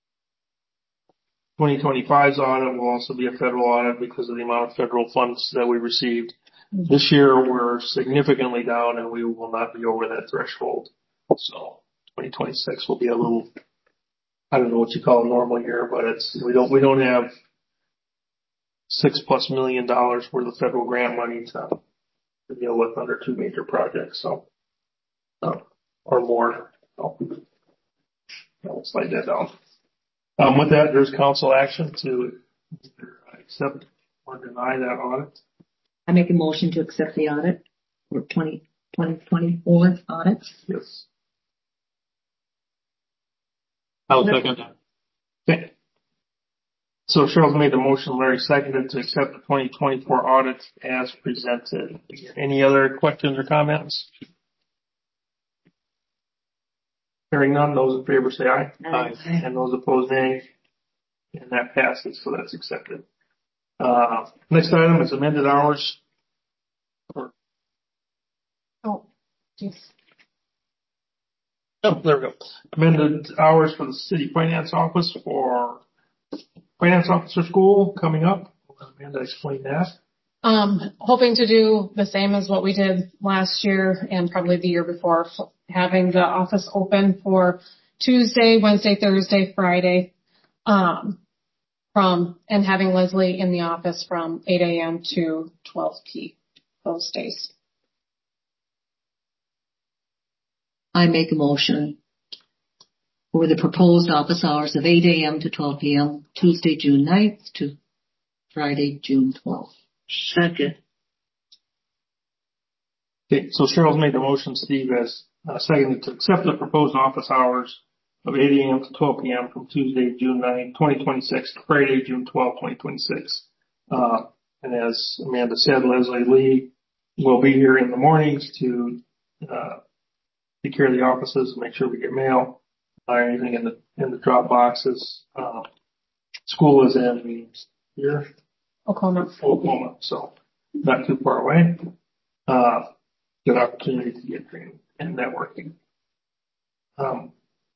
twenty twenty-five's audit will also be a federal audit because of the amount of federal funds that we received. This year we're significantly down and we will not be over that threshold. So twenty twenty-six will be a little, I don't know what you call a normal year, but it's, we don't, we don't have six plus million dollars worth of federal grant money to, to deal with under two major projects. So, uh, or more. So, I'll slide that down. Um, with that, there's council action to accept or deny that audit. I make a motion to accept the audit for twenty twenty-four audit. Yes. I'll second that. Okay. So Cheryl's made the motion, Larry seconded to accept the twenty twenty-four audit as presented. Any other questions or comments? Hearing none, those in favor say aye. Aye. And those opposed, nay. And that passes, so that's accepted. Uh, next item is amended hours. For, Oh, geez. oh, there we go. Amended hours for the city finance office for finance officer school coming up. Amanda, explain that. Um, hoping to do the same as what we did last year and probably the year before, having the office open for Tuesday, Wednesday, Thursday, Friday, um, from, and having Leslie in the office from eight a.m. to twelve p.m. those days. I make a motion for the proposed office hours of eight a.m. to twelve p.m. Tuesday, June ninth to Friday, June twelfth. Second. Okay, so Cheryl's made the motion, Steve has uh, seconded to accept the proposed office hours of eight a.m. to twelve p.m. from Tuesday, June ninth, twenty twenty-six to Friday, June twelfth, twenty twenty-six. Uh, and as Amanda said, Leslie Lee will be here in the mornings to uh, take care of the offices and make sure we get mail or anything in the in the drop boxes. Uh, school is in here, Oklahoma. Oklahoma, so not too far away. Uh, good opportunity to get training and networking. Um,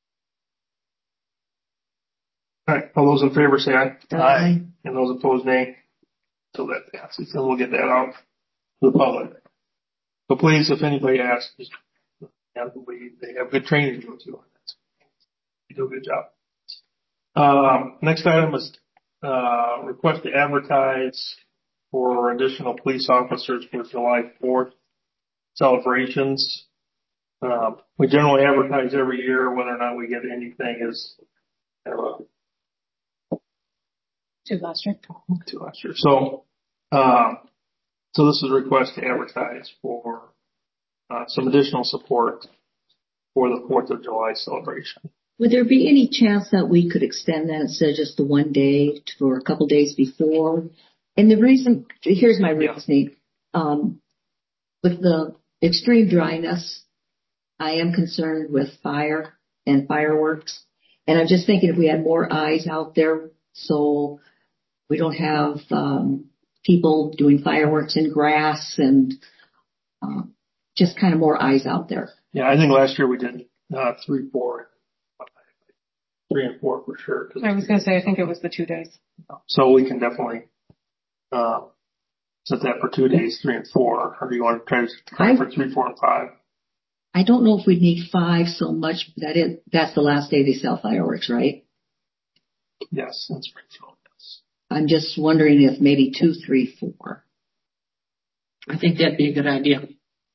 all right, all those in favor say aye. Aye. And those opposed, nay. So that passes, and we'll get that out to the public. So please, if anybody asks, just, we, they have good training to go to on that. You do a good job. Um, next item is uh, request to advertise for additional police officers for July fourth. celebrations. Um, we generally advertise every year. Whether or not we get anything is kind of a Two last year. two last year. So, um, so this is a request to advertise for uh, some additional support for the fourth of July celebration. Would there be any chance that we could extend that instead of just the one day for a couple days before? And the reason, here's my reasoning. Um, with the extreme dryness, I am concerned with fire and fireworks. And I'm just thinking if we had more eyes out there, so we don't have um, people doing fireworks in grass and uh, just kind of more eyes out there. Yeah, I think last year we did uh, three, four, three and four for sure. I was going to say, I think it was the two days. So we can definitely uh, set that for two days, three and four. Or do you want to try to try for three, four, and five? I don't know if we need five so much. That is, that's the last day they sell fireworks, right? Yes, in Springfield, yes. I'm just wondering if maybe two, three, four. I think that'd be a good idea.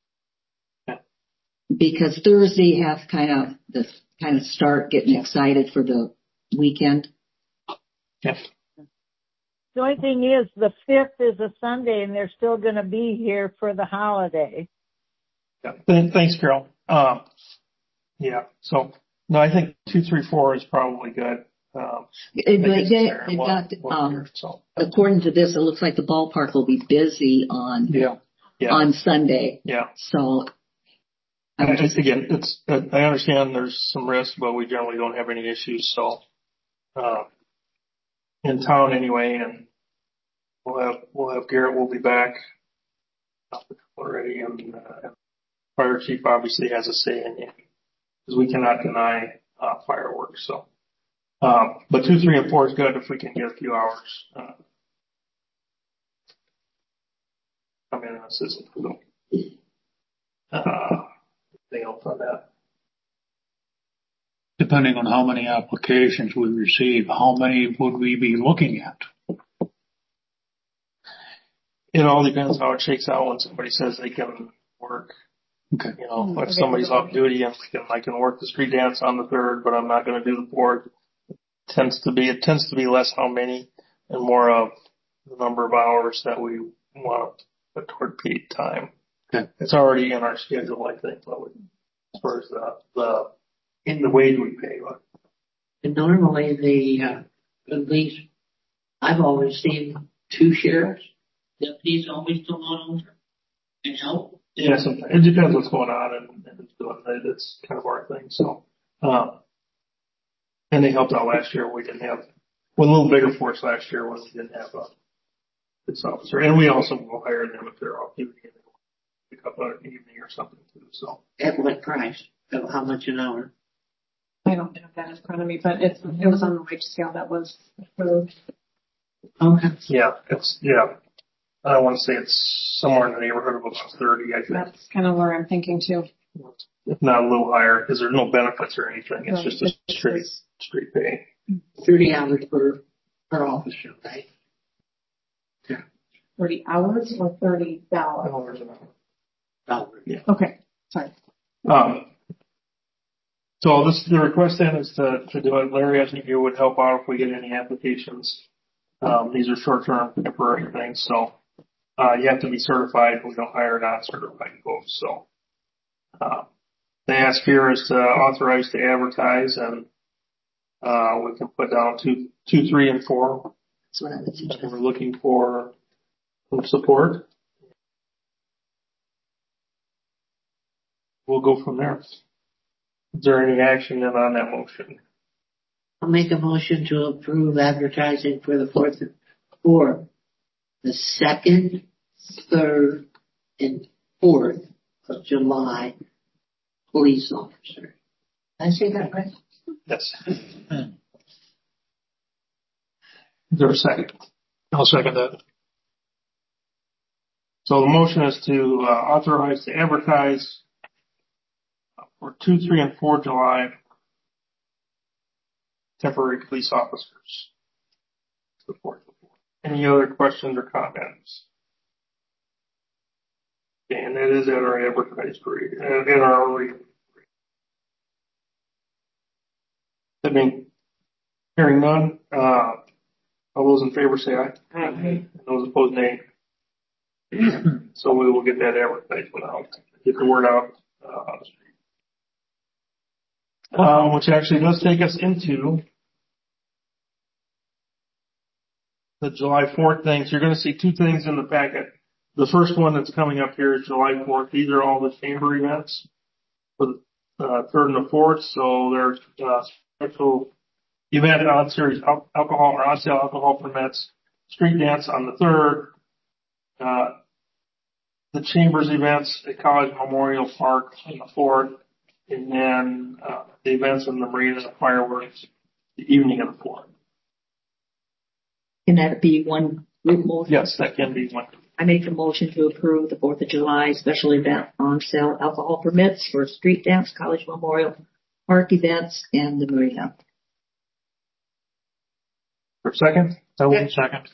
Because Thursday has kind of the kind of start getting excited for the weekend. Yes. The only thing is, the fifth is a Sunday, and they're still going to be here for the holiday. Yeah. Thanks, Carol. Um, yeah. So no, I think two, three, four is probably good. Um, it, they, they've got, um, year, so. According to this, it looks like the ballpark will be busy on yeah. Yeah. on Sunday. Yeah. So. I, just, again, it's, I understand there's some risk, but we generally don't have any issues. So, uh, in town anyway, and we'll have, we'll have Garrett will be back already. And, uh, fire chief obviously has a say in it because we cannot deny, uh, fireworks. So, um, but two, three, and four is good if we can get a few hours, uh, come in and assist them. Uh, anything else on that? Depending on how many applications we receive, how many would we be looking at? It all depends how it shakes out when somebody says they can work. Okay. You know, if somebody's off duty and I can, I can work the street dance on the third, but I'm not going to do the fourth, it tends to be, it tends to be less how many and more of the number of hours that we want to put toward paid time. Okay. It's already in our schedule, I think, as far as the, the, in the wage we pay. But. And normally the, uh, at least I've always seen two sheriffs, deputies always come on over and help. Yeah, sometimes. It depends what's going on and, and who's doing it. That's kind of our thing. So, um, and they helped out last year. We didn't have, well, a little bigger force last year when we didn't have a police officer. And we also will hire them if they're off duty and they want to pick up on an evening or something too. So. At what price? At how much an hour? I don't have that in front of me, but it's, it was on the wage scale that was approved. Okay. Yeah, it's, yeah. I want to say it's somewhere in the neighborhood of about thirty, I think. That's kind of where I'm thinking too. If not a little higher, because there's no benefits or anything. It's right. just a straight, straight pay. thirty hours per, per officer, right? Yeah. thirty hours or thirty dollars? Dollars an hour. Dollars. Yeah. Okay. Sorry. Um, so this, the request then is to, to do it. Larry, I think you would help out if we get any applications. Um, these are short-term temporary things. So, uh, you have to be certified. We don't hire non-certified folks. So, uh, they ask here is to authorize to advertise, and, uh, we can put down two, two, three, and four. That's what I would suggest. We're looking for some support. We'll go from there. Is there any action then on that motion? I'll make a motion to approve advertising for the fourth, for the second, third, and fourth of July police officer. Did I say that right? Yes. Is there a second? I'll second that. So the motion is to uh, authorize to advertise for two, three, and four July temporary police officers. Any other questions or comments? And it is at our advertised rate, uh, at our rate. I mean, hearing none, uh, all those in favor say aye. Aye. Those opposed, nay. So we will get that advertisement out, get the word out, uh, on the street. Um, which actually does take us into the July fourth thing. So you're going to see two things in the packet. The first one that's coming up here is July fourth. These are all the chamber events for the uh, third and the fourth. So there's uh, special event on series alcohol or on sale alcohol permits, street dance on the third, uh, the chambers events at College Memorial Park on the fourth, and then uh, the events in the marina, the fireworks, the evening of the fourth. Can that be one group motion? Yes, that can be one. I make a motion to approve the fourth of July special event on sale alcohol permits for street dance, College Memorial Park events, and the marina. For a second? I will second.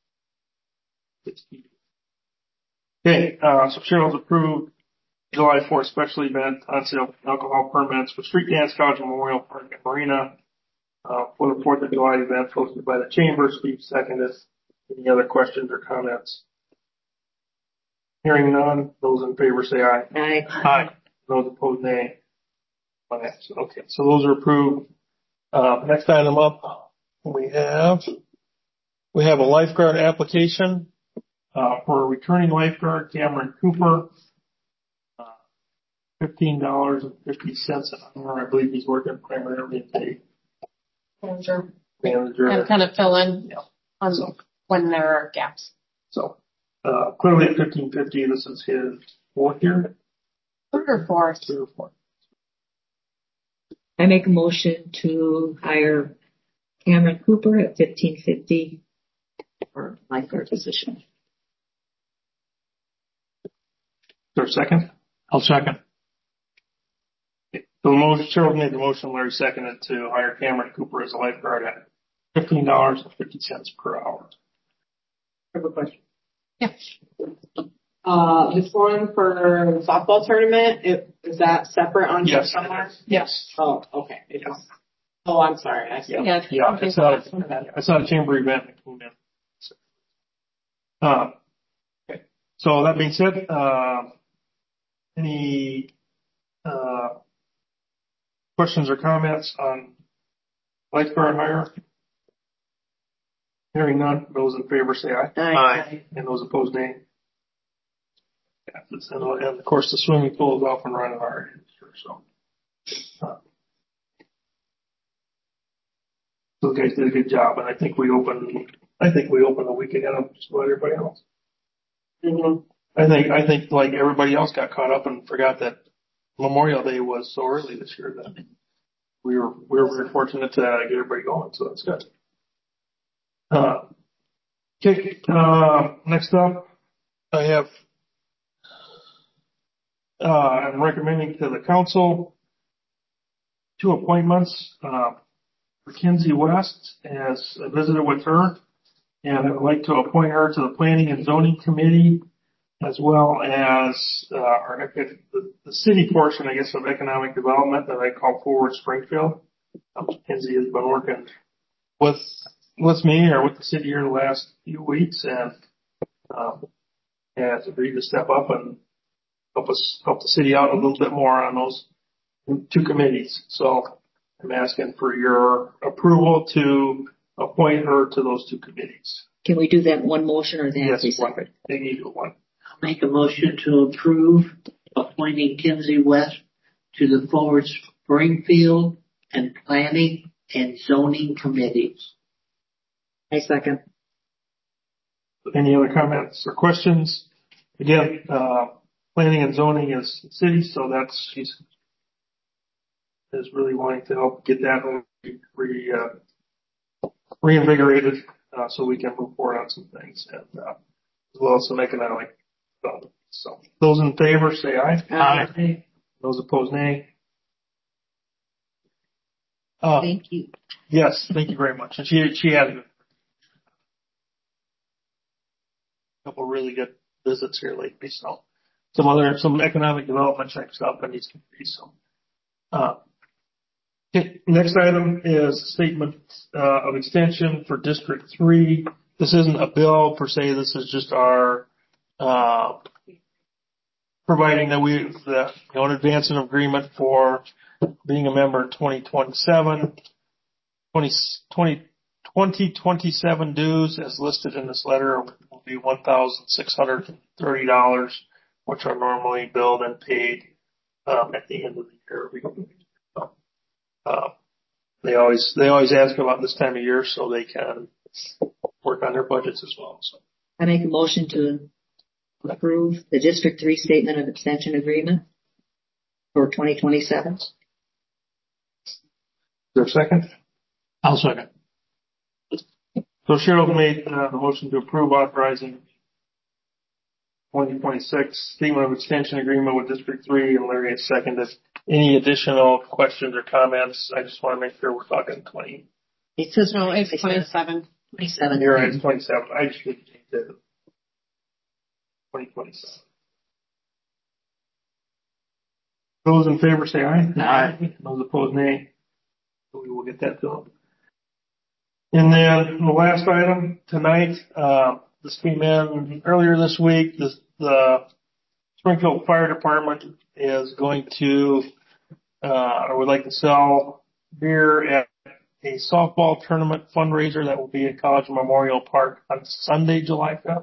Okay, uh, so Cheryl's approved July fourth special event on sale alcohol permits for street dance, College Memorial Park and marina, uh, for the fourth of July event hosted by the chamber. Steve seconded. Any other questions or comments? Hearing none, those in favor say aye. Aye. Aye. Those opposed, nay. One absent. Okay, so those are approved. Uh, next item up, we have, we have a lifeguard application, uh, for a returning lifeguard, Cameron Cooper, uh, fifteen dollars and fifty cents an hour. I believe he's working primarily at the Manager. manager. And kind of fill in Yeah. on So, when there are gaps. so, uh, clearly at fifteen fifty, this is his fourth year. Third or fourth. Third or fourth. I make a motion to hire Cameron Cooper at fifteen fifty for lifeguard position. Is there a second? I'll second. So the motion, Cheryl made the motion, Larry seconded to hire Cameron Cooper as a lifeguard at fifteen dollars and fifty cents per hour. I have a question. Yeah. Uh, this one for the softball tournament, it, is that separate on Yes. somewhere? Yes. Oh, okay. It is. Oh, I'm sorry. I see. Yeah. Yeah. Yeah. It's not a, it's not a chamber event. It came in. Uh, okay. So that being said, uh, any, uh, questions or comments on lifeguard hire? Hearing none, those in favor say aye. Aye. And those opposed, nay. And, and of course, the swimming pool is off and running already. So, uh, those guys did a good job, and I think we opened. I think we opened a week ahead of just about everybody else. Mm-hmm. I think. I think like everybody else got caught up and forgot that Memorial Day was so early this year that we were we were very fortunate to get everybody going. So that's good. Uh, okay. Uh, next up, I have. Uh, I'm recommending to the council two appointments, uh, for Kinsey West as a visitor with her, and I would like to appoint her to the Planning and Zoning Committee, as well as, uh, our, the, the city portion, I guess, of economic development that I call Forward Springfield. Um, Kinsey has been working with, with me or with the city here the last few weeks and, um, has agreed to step up and help us, help the city out a little bit more on those two committees. So I'm asking for your approval to appoint her to those two committees. Can we do that in one motion or they have to be Yes, one. separate? They need one. I'll make a motion to approve appointing Kinsey West to the Forward Springfield and Planning and Zoning Committees. I second. Any other comments or questions? Again, uh, planning and zoning is city, so that's, she's, is really wanting to help get that re, re uh, reinvigorated, uh, so we can move forward on some things and, uh, as well as some economic development. So those in favor say aye. Aye. Those opposed, nay. Uh, Thank you. yes, thank you very much. And she, she had a couple really good visits here lately, so some other, some economic development type stuff that needs to be, so. Uh, okay, next item is statement, uh, of extension for District Three. This isn't a bill per se, this is just our, uh, providing that we, that, you know, in advance an agreement for being a member in twenty twenty-seven. twenty, twenty, twenty twenty-seven dues as listed in this letter will be one thousand six hundred thirty dollars, which are normally billed and paid, um, at the end of the year. So, uh, they always, they always ask about this time of year so they can work on their budgets as well. So I make a motion to approve the District Three Statement of Extension Agreement for twenty twenty-seven. Is there a second? I'll second. So Cheryl made uh, the motion to approve authorizing twenty twenty-six Statement of Extension Agreement with District Three, and Larry has seconded. Any additional questions or comments? I just want to make sure we're talking twenty. It says No, it's twenty-seven. twenty-seven. You're right, it's twenty-seven. I just need to change it to twenty twenty-seven. Those in favor say aye. Aye. Those opposed, nay. We will get that done. And then the last item tonight, uh, this came in earlier this week. This, the Springfield Fire Department is going to, uh, or would like to sell beer at a softball tournament fundraiser that will be at College Memorial Park on Sunday, July fifth.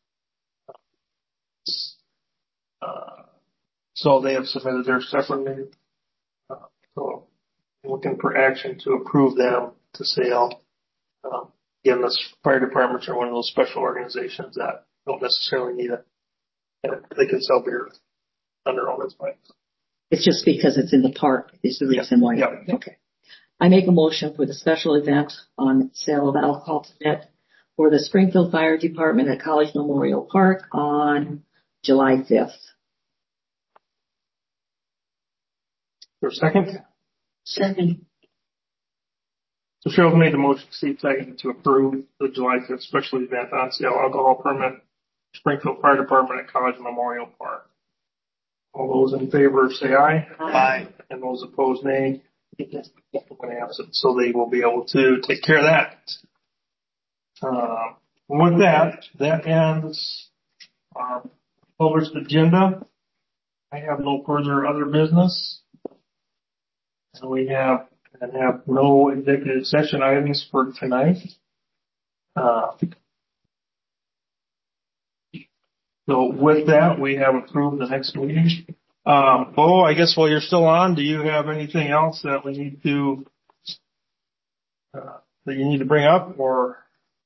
Uh, so they have submitted their separately. Uh, so looking for action to approve them to sale. Um, again, the fire departments are one of those special organizations that don't necessarily need it. They can sell beer on their own. It's fine. It's just because it's in the park is the reason why. Yeah. Okay. I make a motion for the special event on sale of alcohol permit for the Springfield Fire Department at College Memorial Park on July fifth. For a second? Second. So Cheryl made the motion, Steve seconded to approve the July fifth special event on sale alcohol permit, Springfield Fire Department at College Memorial Park. All those in favor say aye. Aye. And those opposed, nay. So they will be able to take care of that. Uh, with that, that ends our published agenda. I have no further other business. And we have and have no executive session items for tonight. Uh, so with that, we have approved the next meeting. Um, Bo, I guess while you're still on, do you have anything else that we need to, uh, that you need to bring up, or?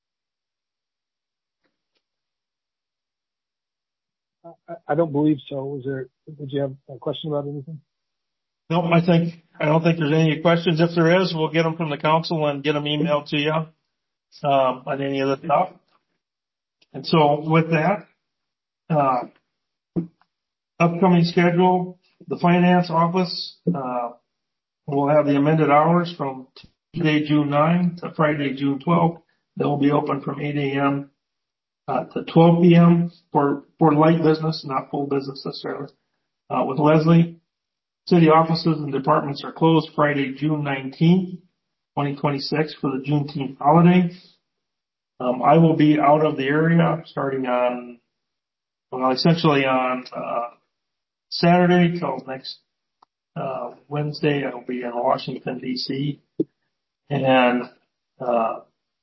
I, I don't believe so. Was there, did you have a question about anything? No, I think, I don't think there's any questions. If there is, we'll get them from the council and get them emailed to you, um, on any of the stuff. And so with that, uh, upcoming schedule, the finance office, uh, will have the amended hours from Tuesday, June ninth to Friday, June twelfth. They'll be open from eight a.m. Uh, to twelve p.m. for, for light business, not full business necessarily. Uh, with Leslie, city offices and departments are closed Friday, June nineteenth, twenty twenty-six for the Juneteenth holiday. Um, I will be out of the area starting on, well, essentially on, uh, Saturday till next uh Wednesday. I'll be in Washington, D C And uh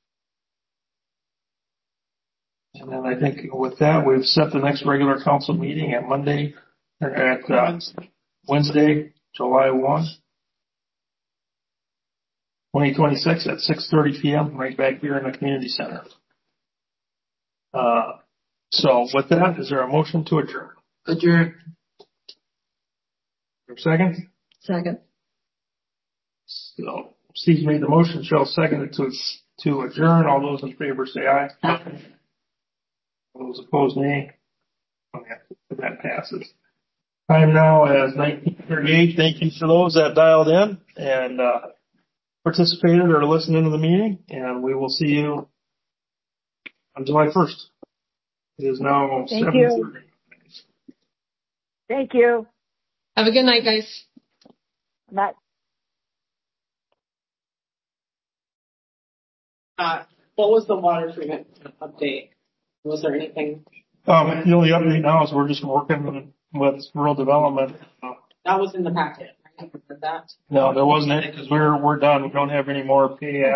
and then I think with that we've set the next regular council meeting at Monday or at uh, Wednesday, July first, twenty twenty-six at six thirty p.m. right back here in the community center. Uh so with that, is there a motion to adjourn? Adjourn. Second? Second. So Steve made the motion, Cheryl seconded to to adjourn. All those in favor say aye. Aye. All those opposed, nay. Okay, that passes. Time now is nineteen thirty-eight. Thank you for those that dialed in and uh, participated or listened into the meeting, and we will see you on July first. It is now Thank seven you. thirty. Thank you. Have a good night, guys. Bye. Uh, what was the water treatment update? Was there anything? Um, the only update now is we're just working with rural development. That was in the packet, right? That? No, there wasn't any because we're, we're done. We don't have any more P A